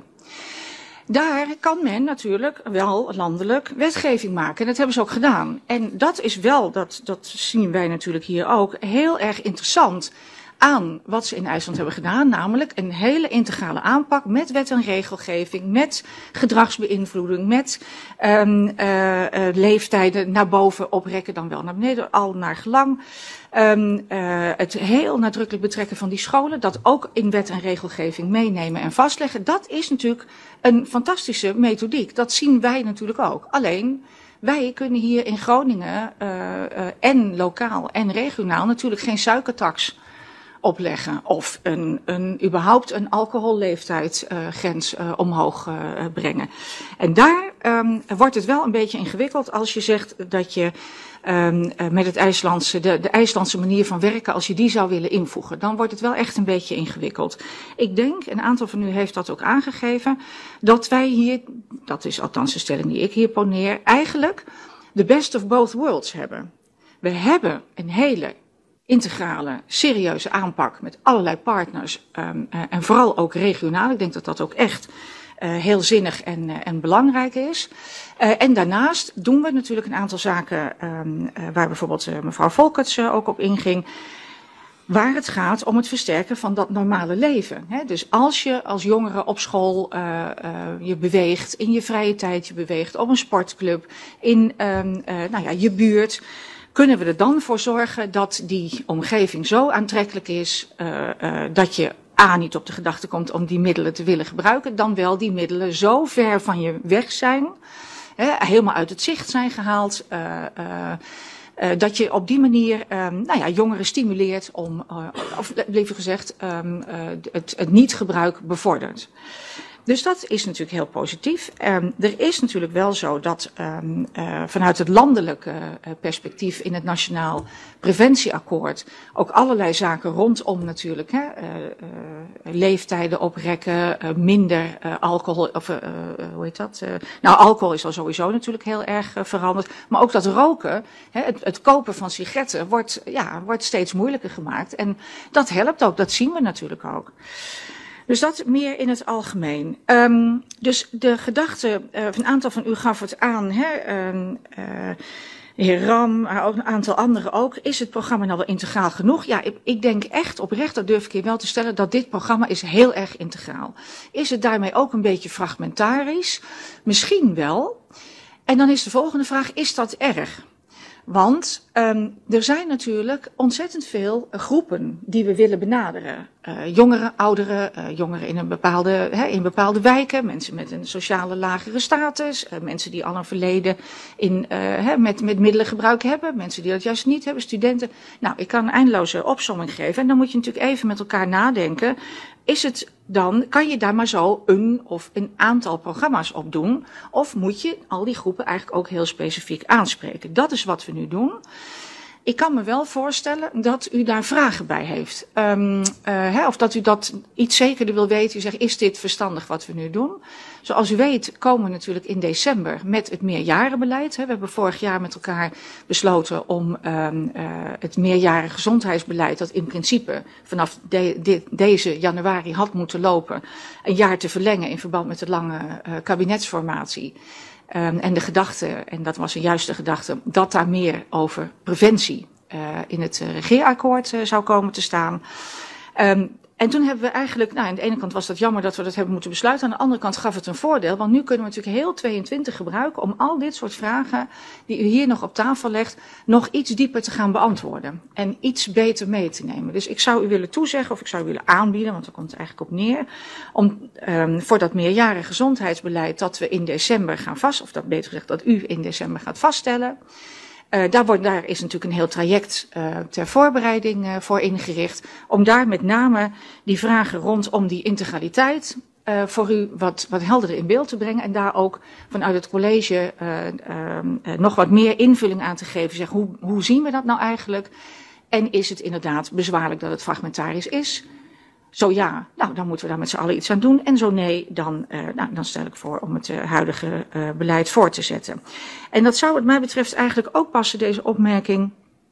Daar kan men natuurlijk wel landelijk wetgeving maken. En dat hebben ze ook gedaan. En dat is wel, dat, dat zien wij natuurlijk hier ook, heel erg interessant aan wat ze in IJsland hebben gedaan, namelijk een hele integrale aanpak met wet en regelgeving, met gedragsbeïnvloeding, met um, uh, uh, leeftijden naar boven oprekken dan wel naar beneden, al naar gelang. Um, uh, het heel nadrukkelijk betrekken van die scholen, dat ook in wet en regelgeving meenemen en vastleggen, dat is natuurlijk een fantastische methodiek. Dat zien wij natuurlijk ook. Alleen, wij kunnen hier in Groningen uh, uh, en lokaal en regionaal natuurlijk geen suikertax opleggen of een, een, überhaupt een alcoholleeftijdsgrens uh, uh, omhoog uh, brengen. En daar um, wordt het wel een beetje ingewikkeld als je zegt dat je um, uh, met het IJslandse, de, de IJslandse manier van werken, als je die zou willen invoegen, dan wordt het wel echt een beetje ingewikkeld. Ik denk, een aantal van u heeft dat ook aangegeven, dat wij hier, dat is althans de stelling die ik hier poneer, eigenlijk the best of both worlds hebben. We hebben een hele integrale, serieuze aanpak met allerlei partners um, uh, en vooral ook regionaal. Ik denk dat dat ook echt uh, heel zinnig en, uh, en belangrijk is. Uh, en daarnaast doen we natuurlijk een aantal zaken um, uh, waar bijvoorbeeld uh, mevrouw Volkerts uh, ook op inging, waar het gaat om het versterken van dat normale leven. Hè? Dus als je als jongere op school uh, uh, je beweegt, in je vrije tijd je beweegt, op een sportclub, in um, uh, nou ja, je buurt, kunnen we er dan voor zorgen dat die omgeving zo aantrekkelijk is uh, uh, dat je A, niet op de gedachte komt om die middelen te willen gebruiken, dan wel die middelen zo ver van je weg zijn, hè, helemaal uit het zicht zijn gehaald, uh, uh, uh, dat je op die manier um, nou ja, jongeren stimuleert om, uh, of liever gezegd, um, uh, het, het niet-gebruik bevordert. Dus dat is natuurlijk heel positief. Um, er is natuurlijk wel zo dat um, uh, vanuit het landelijke uh, perspectief in het Nationaal Preventieakkoord ook allerlei zaken rondom natuurlijk, hè, uh, uh, leeftijden oprekken, uh, minder uh, alcohol, of uh, uh, hoe heet dat? Uh, nou, alcohol is al sowieso natuurlijk heel erg uh, veranderd, maar ook dat roken, hè, het, het kopen van sigaretten wordt, ja, wordt steeds moeilijker gemaakt. En dat helpt ook, dat zien we natuurlijk ook. Dus dat meer in het algemeen. Um, dus de gedachte, uh, een aantal van u gaf het aan, hè, um, uh, de heer Ram, maar ook een aantal anderen ook. Is het programma nou wel integraal genoeg? Ja, ik, ik denk echt oprecht, dat durf ik hier wel te stellen, dat dit programma is heel erg integraal. Is het daarmee ook een beetje fragmentarisch? Misschien wel. En dan is de volgende vraag, is dat erg? Want um, er zijn natuurlijk ontzettend veel uh, groepen die we willen benaderen. Uh, jongeren, ouderen, uh, jongeren in een bepaalde, hè, in bepaalde wijken, mensen met een sociale lagere status, uh, mensen die al een verleden in, uh, hè, met, met middelengebruik hebben, mensen die dat juist niet hebben, studenten. Nou, ik kan een eindeloze opsomming geven en dan moet je natuurlijk even met elkaar nadenken. Is het dan, kan je daar maar zo een of een aantal programma's op doen? Of moet je al die groepen eigenlijk ook heel specifiek aanspreken? Dat is wat we nu doen. Ik kan me wel voorstellen dat u daar vragen bij heeft. Um, uh, hè, of dat u dat iets zekerder wil weten. U zegt, is dit verstandig wat we nu doen? Zoals u weet komen we natuurlijk in december met het meerjarenbeleid. Hè. We hebben vorig jaar met elkaar besloten om um, uh, het meerjaren gezondheidsbeleid, dat in principe vanaf de, de, deze januari had moeten lopen, een jaar te verlengen in verband met de lange uh, kabinetsformatie. Um, en de gedachte, en dat was een juiste gedachte, dat daar meer over preventie uh, in het uh, regeerakkoord uh, zou komen te staan. Um, en toen hebben we eigenlijk, nou aan de ene kant was dat jammer dat we dat hebben moeten besluiten, aan de andere kant gaf het een voordeel, want nu kunnen we natuurlijk heel tweeëntwintig gebruiken om al dit soort vragen die u hier nog op tafel legt, nog iets dieper te gaan beantwoorden en iets beter mee te nemen. Dus ik zou u willen toezeggen, of ik zou u willen aanbieden, want daar komt het eigenlijk op neer, om um, voor dat meerjaren gezondheidsbeleid dat we in december gaan vast, of dat beter gezegd dat u in december gaat vaststellen. Uh, daar, wordt, daar is natuurlijk een heel traject uh, ter voorbereiding uh, voor ingericht. Om daar met name die vragen rondom die integraliteit uh, voor u wat, wat helderder in beeld te brengen. En daar ook vanuit het college uh, uh, uh, nog wat meer invulling aan te geven. Zeg, hoe, hoe zien we dat nou eigenlijk? En is het inderdaad bezwaarlijk dat het fragmentarisch is? Zo ja, nou dan moeten we daar met z'n allen iets aan doen. En zo nee, dan, uh, nou, dan stel ik voor om het uh, huidige uh, beleid voor te zetten. En dat zou wat mij betreft eigenlijk ook passen, deze opmerking,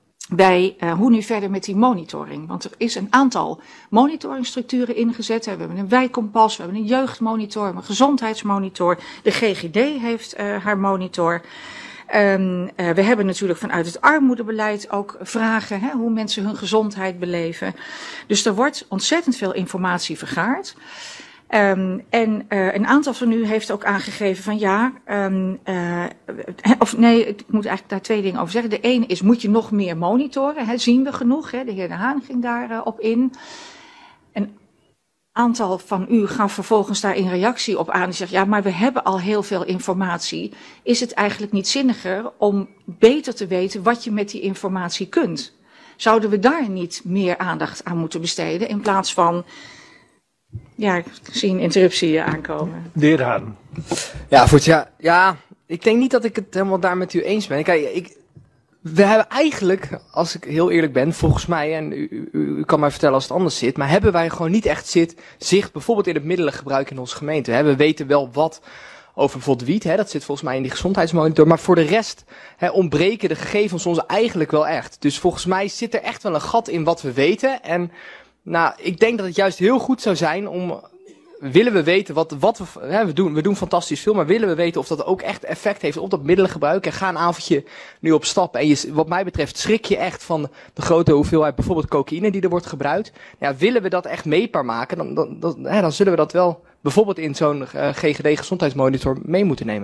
bij uh, hoe nu verder met die monitoring. Want er is een aantal monitoringstructuren ingezet. We hebben een wijkkompas, we hebben een jeugdmonitor, we hebben een gezondheidsmonitor. De G G D heeft uh, haar monitor. Um, uh, we hebben natuurlijk vanuit het armoedebeleid ook vragen, hè, hoe mensen hun gezondheid beleven. Dus er wordt ontzettend veel informatie vergaard. Um, en uh, een aantal van u heeft ook aangegeven van ja, um, uh, of nee, ik moet eigenlijk daar twee dingen over zeggen. De ene is, moet je nog meer monitoren? Hè, zien we genoeg? Hè? De heer De Haan ging daarop uh, in. Een aantal van u gaf vervolgens daar in reactie op aan. Die zegt, ja, maar we hebben al heel veel informatie. Is het eigenlijk niet zinniger om beter te weten wat je met die informatie kunt? Zouden we daar niet meer aandacht aan moeten besteden in plaats van... Ja, ik zie een interruptie aankomen. De heer Haan. Ja, goed, ja, ja, ik denk niet dat ik het helemaal daar met u eens ben. Kijk, ik, we hebben eigenlijk, als ik heel eerlijk ben, volgens mij, en u, u, u kan mij vertellen als het anders zit, maar hebben wij gewoon niet echt zit, zicht bijvoorbeeld in het middelengebruik in onze gemeente. Hè? We weten wel wat over bijvoorbeeld wiet, hè? Dat zit volgens mij in die gezondheidsmonitor, maar voor de rest hè, ontbreken de gegevens ons eigenlijk wel echt. Dus volgens mij zit er echt wel een gat in wat we weten en... Nou, ik denk dat het juist heel goed zou zijn om, willen we weten wat, wat we, hè, we doen, we doen fantastisch veel, maar willen we weten of dat ook echt effect heeft op dat middelengebruik en ga een avondje nu op stap en je, wat mij betreft schrik je echt van de grote hoeveelheid bijvoorbeeld cocaïne die er wordt gebruikt. Ja, willen we dat echt meetbaar maken, dan, dan, dan, hè, dan zullen we dat wel bijvoorbeeld in zo'n uh, G G D gezondheidsmonitor mee moeten nemen.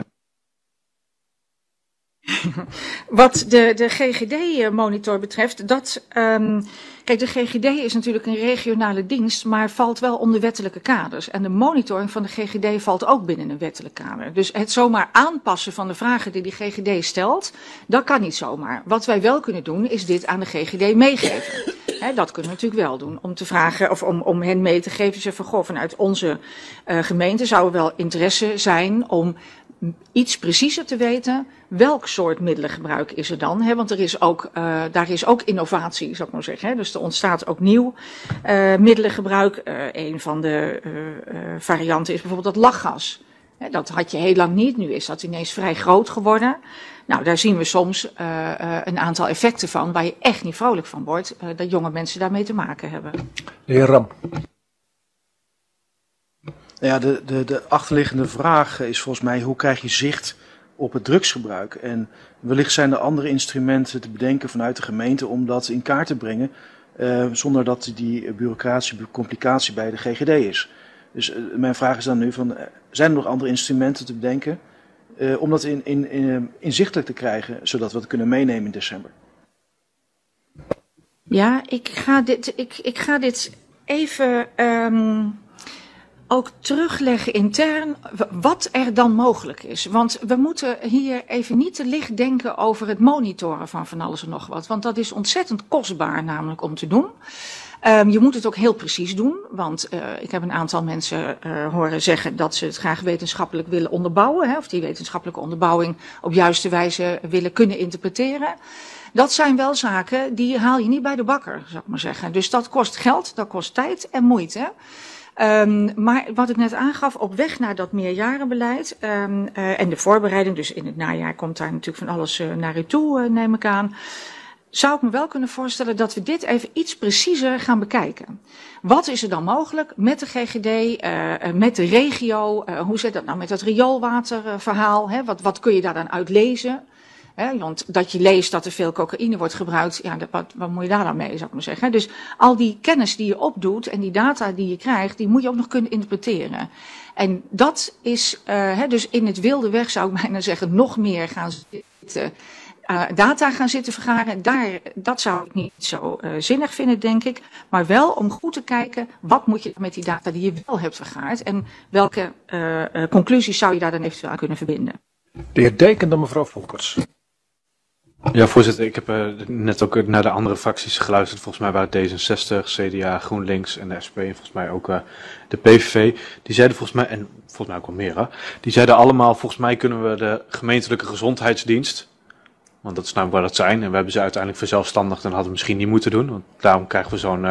Wat de, de G G D-monitor betreft, dat, um, kijk, de G G D is natuurlijk een regionale dienst, maar valt wel onder wettelijke kaders. En de monitoring van de G G D valt ook binnen een wettelijk kader. Dus het zomaar aanpassen van de vragen die de G G D stelt, dat kan niet zomaar. Wat wij wel kunnen doen, is dit aan de G G D meegeven. He, dat kunnen we natuurlijk wel doen, om te vragen, of om, om hen mee te geven, zeg van, goh, vanuit onze uh, gemeente zou er wel interesse zijn om iets preciezer te weten, welk soort middelengebruik is er dan? Hè? Want er is ook, uh, daar is ook innovatie, zou ik maar zeggen. Hè? Dus er ontstaat ook nieuw uh, middelengebruik. Uh, een van de uh, uh, varianten is bijvoorbeeld dat lachgas. Hè? Dat had je heel lang niet, nu is dat ineens vrij groot geworden. Nou, daar zien we soms uh, uh, een aantal effecten van, waar je echt niet vrolijk van wordt, uh, dat jonge mensen daarmee te maken hebben. De heer Ram. Ja, de, de, de achterliggende vraag is volgens mij, hoe krijg je zicht op het drugsgebruik? En wellicht zijn er andere instrumenten te bedenken vanuit de gemeente om dat in kaart te brengen, uh, zonder dat die bureaucratische complicatie bij de G G D is. Dus uh, mijn vraag is dan nu, van, uh, zijn er nog andere instrumenten te bedenken uh, om dat in, in, in, inzichtelijk te krijgen, zodat we het kunnen meenemen in december? Ja, ik ga dit, ik, ik ga dit even... Um... ook terugleggen intern wat er dan mogelijk is. Want we moeten hier even niet te licht denken over het monitoren van van alles en nog wat. Want dat is ontzettend kostbaar namelijk om te doen. Um, je moet het ook heel precies doen. Want uh, ik heb een aantal mensen uh, horen zeggen dat ze het graag wetenschappelijk willen onderbouwen. Hè, of die wetenschappelijke onderbouwing op juiste wijze willen kunnen interpreteren. Dat zijn wel zaken die haal je niet bij de bakker, zou ik maar zeggen. Dus dat kost geld, dat kost tijd en moeite. Um, maar wat ik net aangaf, op weg naar dat meerjarenbeleid um, uh, en de voorbereiding, dus in het najaar komt daar natuurlijk van alles uh, naar u toe, uh, neem ik aan, zou ik me wel kunnen voorstellen dat we dit even iets preciezer gaan bekijken. Wat is er dan mogelijk met de G G D, uh, met de regio, uh, hoe zit dat nou met dat rioolwaterverhaal, hè? Wat, wat kun je daar dan uit lezen? He, want dat je leest dat er veel cocaïne wordt gebruikt, ja, dat, wat, wat moet je daar dan mee, zou ik maar zeggen. Dus al die kennis die je opdoet en die data die je krijgt, die moet je ook nog kunnen interpreteren. En dat is, uh, he, dus in het wilde weg zou ik bijna zeggen, nog meer gaan zitten, uh, data gaan zitten vergaren. Daar, dat zou ik niet zo uh, zinnig vinden, denk ik. Maar wel om goed te kijken, wat moet je met die data die je wel hebt vergaard en welke uh, uh, conclusies zou je daar dan eventueel aan kunnen verbinden. De heer Dijk en dan mevrouw Volkers. Ja, voorzitter, ik heb uh, net ook naar de andere fracties geluisterd. Volgens mij waren het D zesenzestig, C D A, GroenLinks en de S P en volgens mij ook uh, de P V V. Die zeiden volgens mij, en volgens mij ook wel meer, hè, die zeiden allemaal, volgens mij kunnen we de gemeentelijke gezondheidsdienst, want dat is nou waar dat zijn, en we hebben ze uiteindelijk verzelfstandigd en hadden we misschien niet moeten doen, want daarom krijgen we zo'n uh,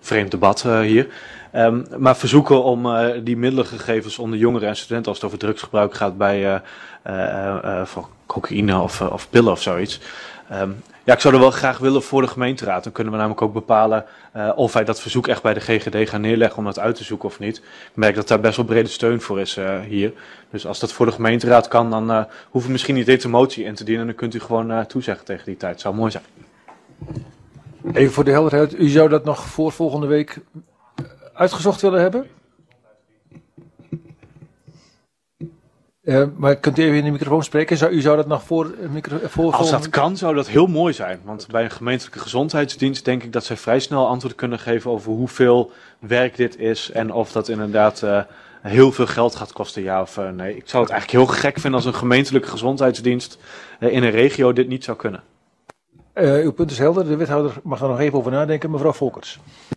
vreemd debat uh, hier. Um, maar verzoeken om uh, die middelengegevens onder jongeren en studenten, als het over drugsgebruik gaat, bij uh, uh, uh, voor cocaïne of, uh, of pillen of zoiets. Um, ja, ik zou er wel graag willen voor de gemeenteraad. Dan kunnen we namelijk ook bepalen uh, of wij dat verzoek echt bij de G G D gaan neerleggen om dat uit te zoeken of niet. Ik merk dat daar best wel brede steun voor is uh, hier. Dus als dat voor de gemeenteraad kan, dan uh, hoeven we misschien niet deze motie in te dienen. En dan kunt u gewoon uh, toezeggen tegen die tijd. Zou mooi zijn. Even voor de helderheid, u zou dat nog voor volgende week uitgezocht willen hebben? Uh, maar kunt u even in de microfoon spreken? Zou, u zou dat nog voor, uh, micro, voor Als dat kan, zou dat heel mooi zijn. Want bij een gemeentelijke gezondheidsdienst denk ik dat zij vrij snel antwoord kunnen geven over hoeveel werk dit is. En of dat inderdaad uh, heel veel geld gaat kosten, ja of uh, nee. Ik zou het eigenlijk heel gek vinden als een gemeentelijke gezondheidsdienst uh, in een regio dit niet zou kunnen. Uh, uw punt is helder. De wethouder mag er nog even over nadenken. Mevrouw Volkers.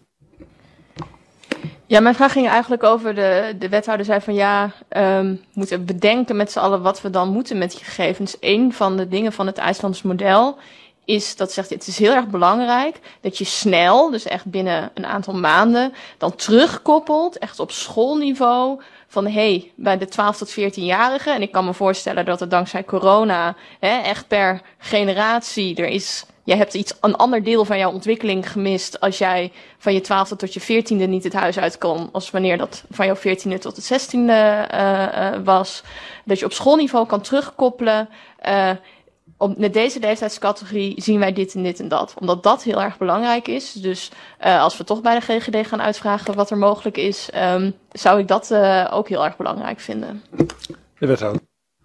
Ja, mijn vraag ging eigenlijk over de, de wethouder zei van ja, um, we moeten bedenken met z'n allen wat we dan moeten met die gegevens. Een van de dingen van het IJslands model is, dat zegt het is heel erg belangrijk dat je snel, dus echt binnen een aantal maanden, dan terugkoppelt, echt op schoolniveau, van hé, hey, bij de twaalf tot veertienjarigen, en ik kan me voorstellen dat het dankzij corona, hè, echt per generatie, er is, jij hebt iets, een ander deel van jouw ontwikkeling gemist als jij van je twaalfde tot je veertiende niet het huis uit kon, als wanneer dat van jouw veertiende tot het zestiende uh, uh, was. Dat je op schoolniveau kan terugkoppelen. Uh, Op, met deze leeftijdscategorie zien wij dit en dit en dat. Omdat dat heel erg belangrijk is. Dus uh, als we toch bij de G G D gaan uitvragen wat er mogelijk is, um, zou ik dat uh, ook heel erg belangrijk vinden. De wethouder.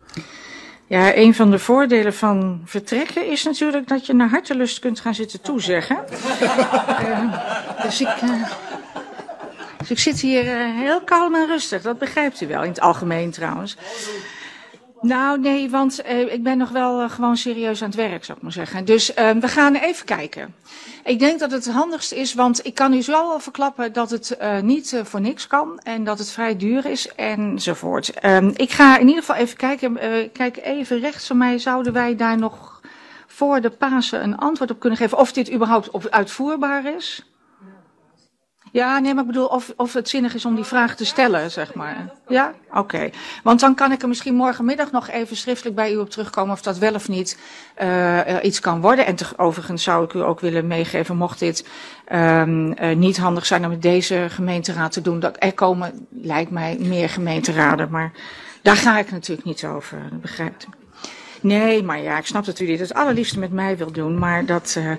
Ja, een van de voordelen van vertrekken is natuurlijk dat je naar hartelust kunt gaan zitten toezeggen. uh, dus, ik, uh, dus ik zit hier uh, heel kalm en rustig. Dat begrijpt u wel, in het algemeen trouwens. Nou, nee, want uh, ik ben nog wel uh, gewoon serieus aan het werk, zou ik maar zeggen. Dus uh, we gaan even kijken. Ik denk dat het het handigst is, want ik kan u zo al verklappen dat het uh, niet uh, voor niks kan en dat het vrij duur is enzovoort. Um, ik ga in ieder geval even kijken. Uh, kijk, even rechts van mij zouden wij daar nog voor de Pasen een antwoord op kunnen geven of dit überhaupt op uitvoerbaar is. Ja, nee, maar ik bedoel of, of het zinnig is om die vraag te stellen, zeg maar. Ja? Oké. Okay. Want dan kan ik er misschien morgenmiddag nog even schriftelijk bij u op terugkomen of dat wel of niet uh, iets kan worden. En te, overigens zou ik u ook willen meegeven, mocht dit um, uh, niet handig zijn om met deze gemeenteraad te doen. Dat er komen, lijkt mij, meer gemeenteraden, maar daar ga ik natuurlijk niet over, dat begrijpt u. Nee, maar ja, ik snap dat u dit het allerliefste met mij wil doen, maar dat... Uh,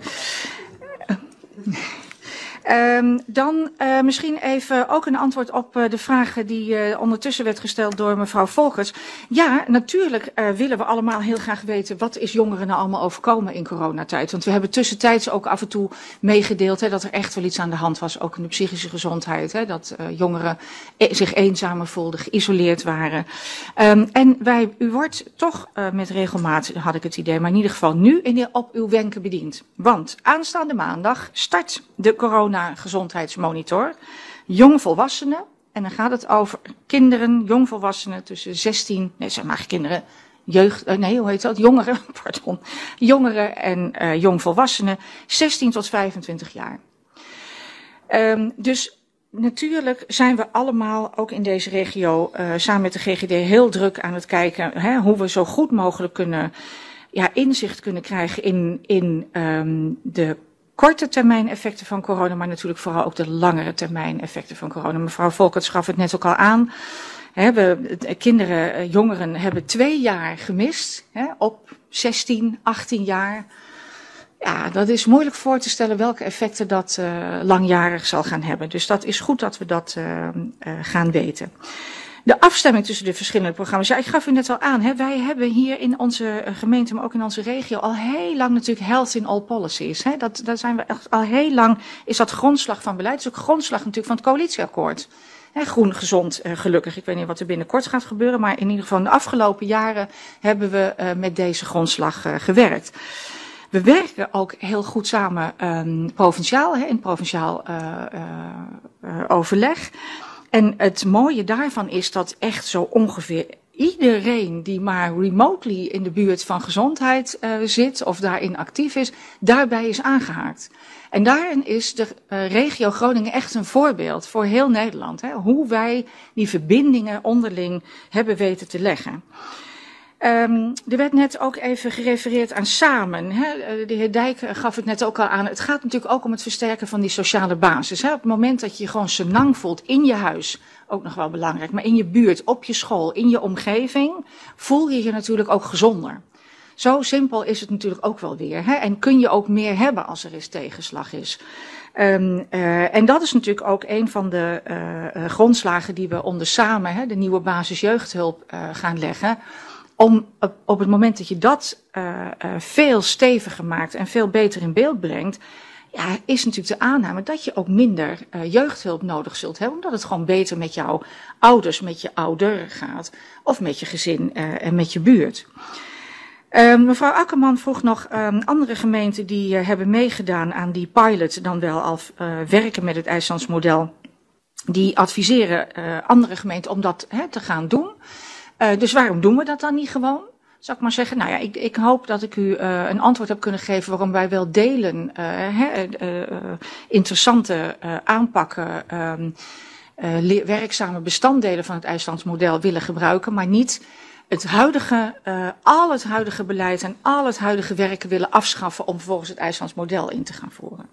uh, Um, dan uh, misschien even ook een antwoord op uh, de vraag die uh, ondertussen werd gesteld door mevrouw Volkers. Ja, natuurlijk uh, willen we allemaal heel graag weten wat is jongeren nou allemaal overkomen in coronatijd. Want we hebben tussentijds ook af en toe meegedeeld hè, dat er echt wel iets aan de hand was, ook in de psychische gezondheid. Hè, dat uh, jongeren e- zich eenzamer voelden, geïsoleerd waren. Um, en wij, u wordt toch uh, met regelmaat, had ik het idee, maar in ieder geval nu in de, op uw wenken bediend. Want aanstaande maandag start de corona gezondheidsmonitor, jongvolwassenen, en dan gaat het over kinderen, jongvolwassenen tussen zestien, nee zeg maar kinderen, jeugd, nee hoe heet dat, jongeren, pardon, jongeren en uh, jongvolwassenen, zestien tot vijfentwintig jaar. Um, dus natuurlijk zijn we allemaal, ook in deze regio, uh, samen met de G G D heel druk aan het kijken hè, hoe we zo goed mogelijk kunnen, ja, inzicht kunnen krijgen in, in um, de korte termijn effecten van corona, maar natuurlijk vooral ook de langere termijn effecten van corona. Mevrouw Volkert gaf het net ook al aan. He, we, kinderen, jongeren hebben twee jaar gemist, he, op zestien, achttien jaar. Ja, dat is moeilijk voor te stellen welke effecten dat uh, langjarig zal gaan hebben. Dus dat is goed dat we dat uh, uh, gaan weten. De afstemming tussen de verschillende programma's. Ja, ik gaf u net al aan. Hè, wij hebben hier in onze gemeente, maar ook in onze regio, al heel lang natuurlijk health in all policies. Hè. Dat, daar zijn we echt al heel lang, is dat grondslag van beleid. Dat is ook grondslag natuurlijk van het coalitieakkoord. Hè, groen, gezond, uh, gelukkig. Ik weet niet wat er binnenkort gaat gebeuren, maar in ieder geval in de afgelopen jaren hebben we uh, met deze grondslag uh, gewerkt. We werken ook heel goed samen um, provinciaal, hè, in provinciaal uh, uh, uh, overleg. En het mooie daarvan is dat echt zo ongeveer iedereen die maar remotely in de buurt van gezondheid uh, zit of daarin actief is, daarbij is aangehaakt. En daarin is de uh, regio Groningen echt een voorbeeld voor heel Nederland. Hè, hoe wij die verbindingen onderling hebben weten te leggen. Um, er werd net ook even gerefereerd aan samen. Hè. De heer Dijk gaf het net ook al aan. Het gaat natuurlijk ook om het versterken van die sociale basis. Hè. Op het moment dat je je gewoon senang voelt in je huis, ook nog wel belangrijk, maar in je buurt, op je school, in je omgeving, voel je je natuurlijk ook gezonder. Zo simpel is het natuurlijk ook wel weer. Hè. En kun je ook meer hebben als er eens tegenslag is. Um, uh, en dat is natuurlijk ook een van de uh, uh, grondslagen die we onder samen, hè, de nieuwe basis jeugdhulp, uh, gaan leggen. Om op, op het moment dat je dat uh, uh, veel steviger maakt en veel beter in beeld brengt, ja, is natuurlijk de aanname dat je ook minder uh, jeugdhulp nodig zult hebben, omdat het gewoon beter met jouw ouders, met je ouder gaat, of met je gezin uh, en met je buurt. Uh, mevrouw Akkerman vroeg nog um, andere gemeenten die uh, hebben meegedaan aan die pilot, dan wel al uh, werken met het IJslands model. Die adviseren uh, andere gemeenten om dat hè, te gaan doen. Uh, dus waarom doen we dat dan niet gewoon? Zou ik maar zeggen, nou ja, ik, ik hoop dat ik u uh, een antwoord heb kunnen geven waarom wij wel delen uh, hè, uh, uh, interessante uh, aanpakken, um, uh, werkzame bestanddelen van het IJslands model willen gebruiken, maar niet het huidige, uh, al het huidige beleid en al het huidige werken willen afschaffen om vervolgens het IJslands model in te gaan voeren.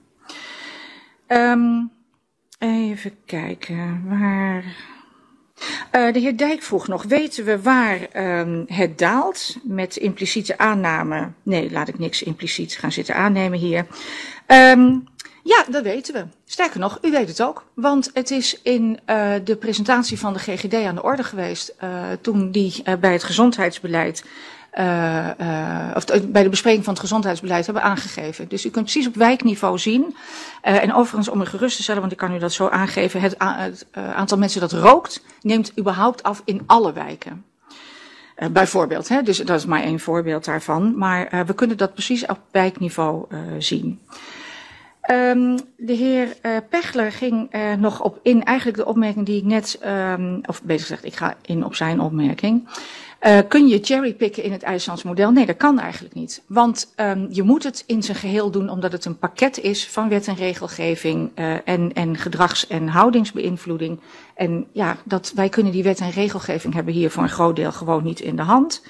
Um, even kijken, waar... Uh, de heer Dijk vroeg nog, weten we waar um, het daalt met impliciete aanname? Nee, laat ik niks impliciet gaan zitten aannemen hier. Um, ja, dat weten we. Sterker nog, u weet het ook. Want het is in uh, de presentatie van de G G D aan de orde geweest uh, toen die uh, bij het gezondheidsbeleid Uh, uh, of t- bij de bespreking van het gezondheidsbeleid hebben aangegeven. Dus u kunt precies op wijkniveau zien. Uh, en overigens om u gerust te stellen, want ik kan u dat zo aangeven, het, a- het uh, aantal mensen dat rookt neemt überhaupt af in alle wijken. Uh, bijvoorbeeld, hè? Dus dat is maar één voorbeeld daarvan. Maar uh, we kunnen dat precies op wijkniveau uh, zien. Um, de heer uh, Pechler ging uh, nog op in eigenlijk de opmerking die ik net, um, of beter gezegd, ik ga in op zijn opmerking. Uh, kun je cherrypicken in het IJslands model? Nee, dat kan eigenlijk niet. Want um, je moet het in zijn geheel doen omdat het een pakket is van wet en regelgeving uh, en, en gedrags- en houdingsbeïnvloeding. En ja, dat, wij kunnen die wet en regelgeving hebben hier voor een groot deel gewoon niet in de hand.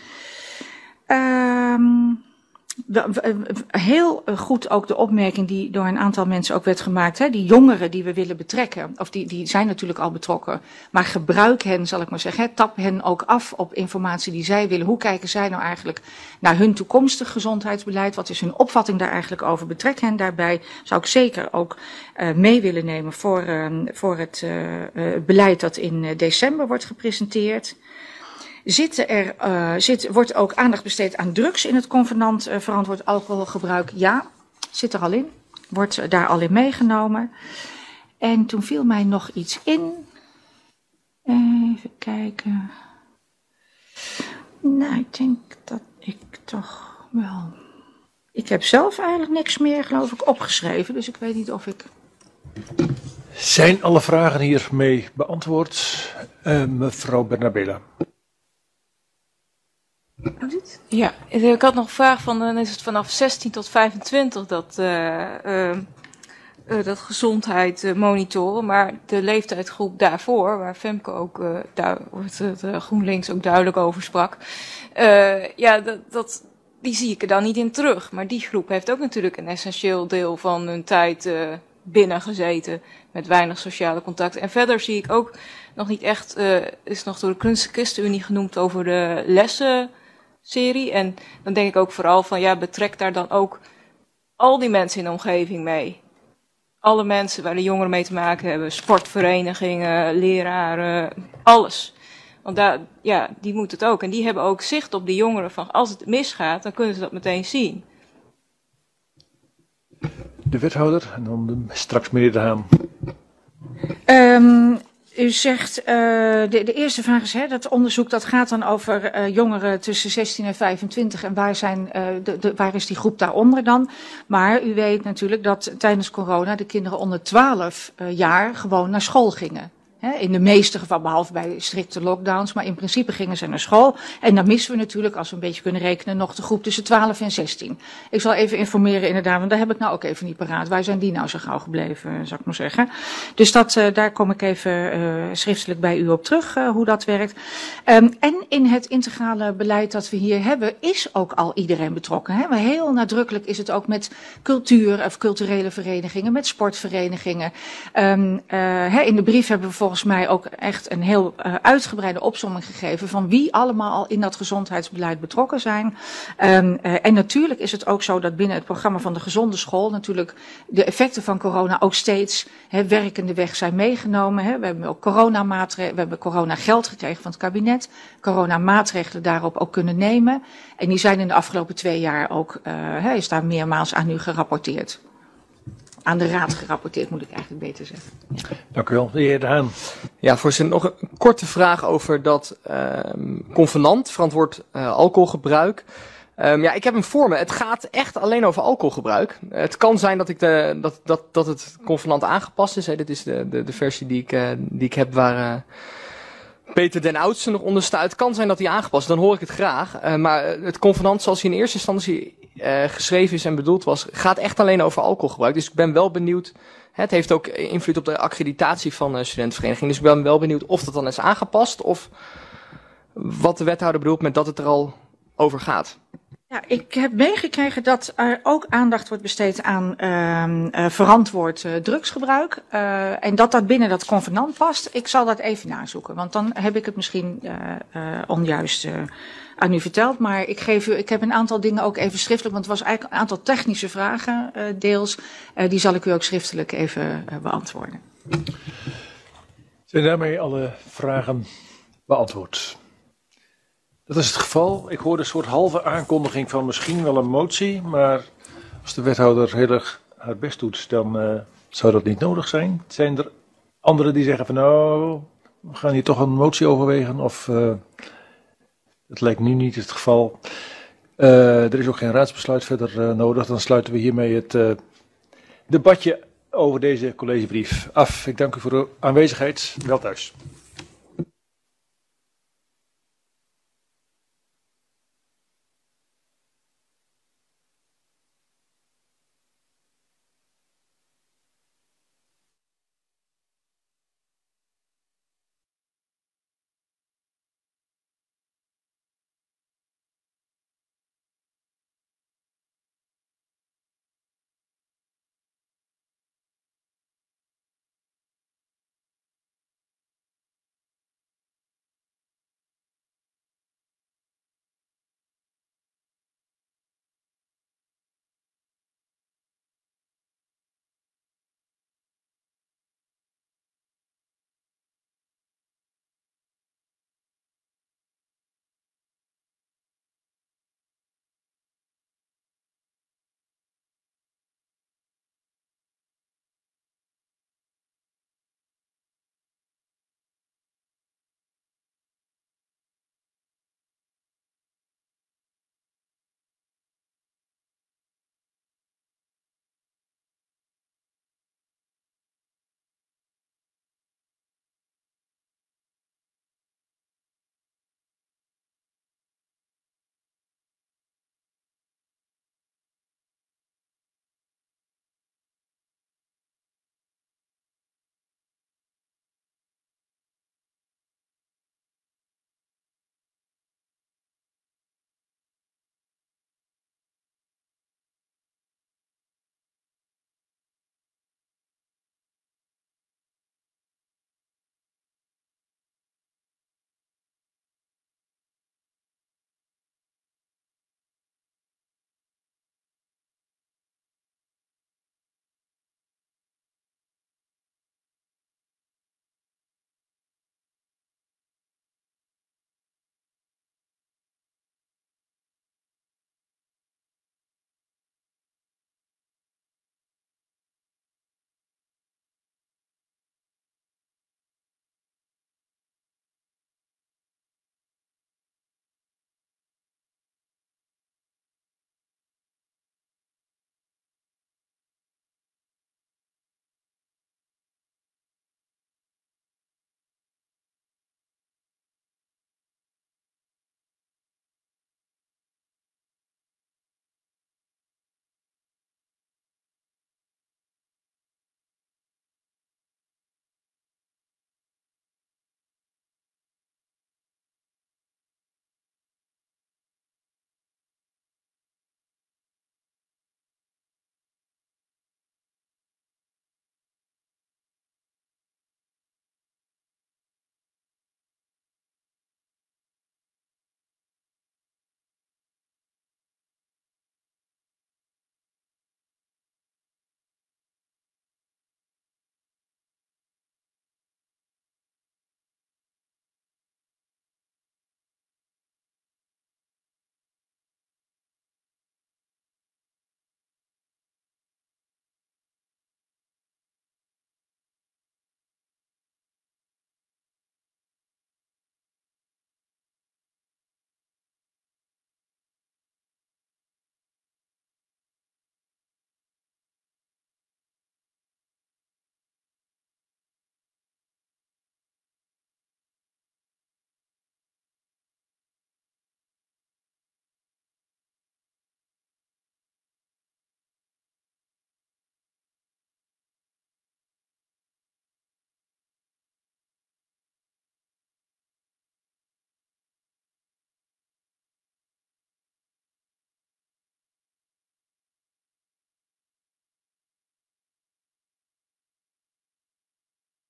Um, Heel goed ook de opmerking die door een aantal mensen ook werd gemaakt. Hè, die jongeren die we willen betrekken, of die, die zijn natuurlijk al betrokken. Maar gebruik hen, zal ik maar zeggen. Hè, tap hen ook af op informatie die zij willen. Hoe kijken zij nou eigenlijk naar hun toekomstig gezondheidsbeleid? Wat is hun opvatting daar eigenlijk over? Betrek hen daarbij. Zou ik zeker ook uh, mee willen nemen voor, uh, voor het uh, uh, beleid dat in uh, december wordt gepresenteerd. Zitten er, uh, zit, wordt ook aandacht besteed aan drugs in het convenant uh, verantwoord alcoholgebruik? Ja, zit er al in. Wordt uh, daar al in meegenomen. En toen viel mij nog iets in. Even kijken. Nou, ik denk dat ik toch wel... Ik heb zelf eigenlijk niks meer, geloof ik, opgeschreven. Dus ik weet niet of ik... Zijn alle vragen hiermee beantwoord? Uh, mevrouw Bernabela. Ja, ik had nog een vraag van, dan is het vanaf zestien tot vijfentwintig dat, uh, uh, uh, dat gezondheid uh, monitoren, maar de leeftijdsgroep daarvoor, waar Femke ook, uh, daar, het uh, GroenLinks ook duidelijk over sprak, uh, ja, dat, dat, die zie ik er dan niet in terug. Maar die groep heeft ook natuurlijk een essentieel deel van hun tijd uh, binnen gezeten, met weinig sociale contacten. En verder zie ik ook nog niet echt, uh, is nog door de ChristenUnie genoemd over de lessen, serie. En dan denk ik ook vooral van, ja, betrek daar dan ook al die mensen in de omgeving mee. Alle mensen waar de jongeren mee te maken hebben, sportverenigingen, leraren, alles. Want daar, ja, die moeten het ook. En die hebben ook zicht op de jongeren van, als het misgaat, dan kunnen ze dat meteen zien. De wethouder en dan de, straks meneer De Haan. Um, U zegt, uh, de, de eerste vraag is, hè, dat onderzoek dat gaat dan over uh, jongeren tussen zestien en vijfentwintig. En waar, zijn, uh, de, de, waar is die groep daaronder dan? Maar u weet natuurlijk dat tijdens corona de kinderen onder twaalf uh, jaar gewoon naar school gingen. He, in de meeste gevallen, behalve bij strikte lockdowns, maar in principe gingen ze naar school. En dan missen we natuurlijk, als we een beetje kunnen rekenen, nog de groep tussen twaalf en zestien. Ik zal even informeren inderdaad, want daar heb ik nou ook even niet paraat. Waar zijn die nou zo gauw gebleven, zou ik maar zeggen. Dus dat, uh, daar kom ik even uh, schriftelijk bij u op terug, uh, hoe dat werkt. Um, en in het integrale beleid dat we hier hebben, is ook al iedereen betrokken. Hè? Maar heel nadrukkelijk is het ook met cultuur of culturele verenigingen, met sportverenigingen. Um, uh, hè, in de brief hebben we volgens mij ook echt een heel uh, uitgebreide opsomming gegeven van wie allemaal al in dat gezondheidsbeleid betrokken zijn. Um, uh, en natuurlijk is het ook zo dat binnen het programma van de gezonde school natuurlijk de effecten van corona ook steeds hè, werkende weg zijn meegenomen. Hè. We hebben ook coronamaatregelen, we hebben coronageld gekregen van het kabinet, coronamaatregelen daarop ook kunnen nemen. En die zijn in de afgelopen twee jaar ook, uh, hè, is daar meermaals aan u gerapporteerd. Aan de raad gerapporteerd, moet ik eigenlijk beter zeggen. Ja. Dank u wel. De heer De Haan. Ja, voorzitter, nog een korte vraag over dat uh, convenant, verantwoord uh, alcoholgebruik. Um, ja, ik heb hem voor me. Het gaat echt alleen over alcoholgebruik. Uh, het kan zijn dat, ik de, dat, dat, dat het convenant aangepast is. Hè. Dit is de, de, de versie die ik, uh, die ik heb waar uh, Peter den Oudste nog onder staat. Het kan zijn dat hij aangepast is, dan hoor ik het graag. Uh, maar het convenant zoals hij in eerste instantie uh, geschreven is en bedoeld was, gaat echt alleen over alcoholgebruik. Dus ik ben wel benieuwd. Het heeft ook invloed op de accreditatie van de studentenvereniging. Dus ik ben wel benieuwd of dat dan is aangepast of wat de wethouder bedoelt met dat het er al over gaat. Ja, ik heb meegekregen dat er ook aandacht wordt besteed aan uh, uh, verantwoord uh, drugsgebruik. Uh, en dat dat binnen dat convenant past. Ik zal dat even nazoeken, want dan heb ik het misschien uh, uh, onjuist uh, aan u verteld. Maar ik, geef u, ik heb een aantal dingen ook even schriftelijk, want het was eigenlijk een aantal technische vragen uh, deels. Uh, die zal ik u ook schriftelijk even uh, beantwoorden. Zijn daarmee alle vragen beantwoord? Dat is het geval. Ik hoorde een soort halve aankondiging van misschien wel een motie, maar als de wethouder heel erg haar best doet, dan uh, zou dat niet nodig zijn. Zijn er anderen die zeggen van nou, we gaan hier toch een motie overwegen of uh, dat lijkt nu niet het geval. Uh, er is ook geen raadsbesluit verder uh, nodig. Dan sluiten we hiermee het uh, debatje over deze collegebrief af. Ik dank u voor uw aanwezigheid. Wel thuis.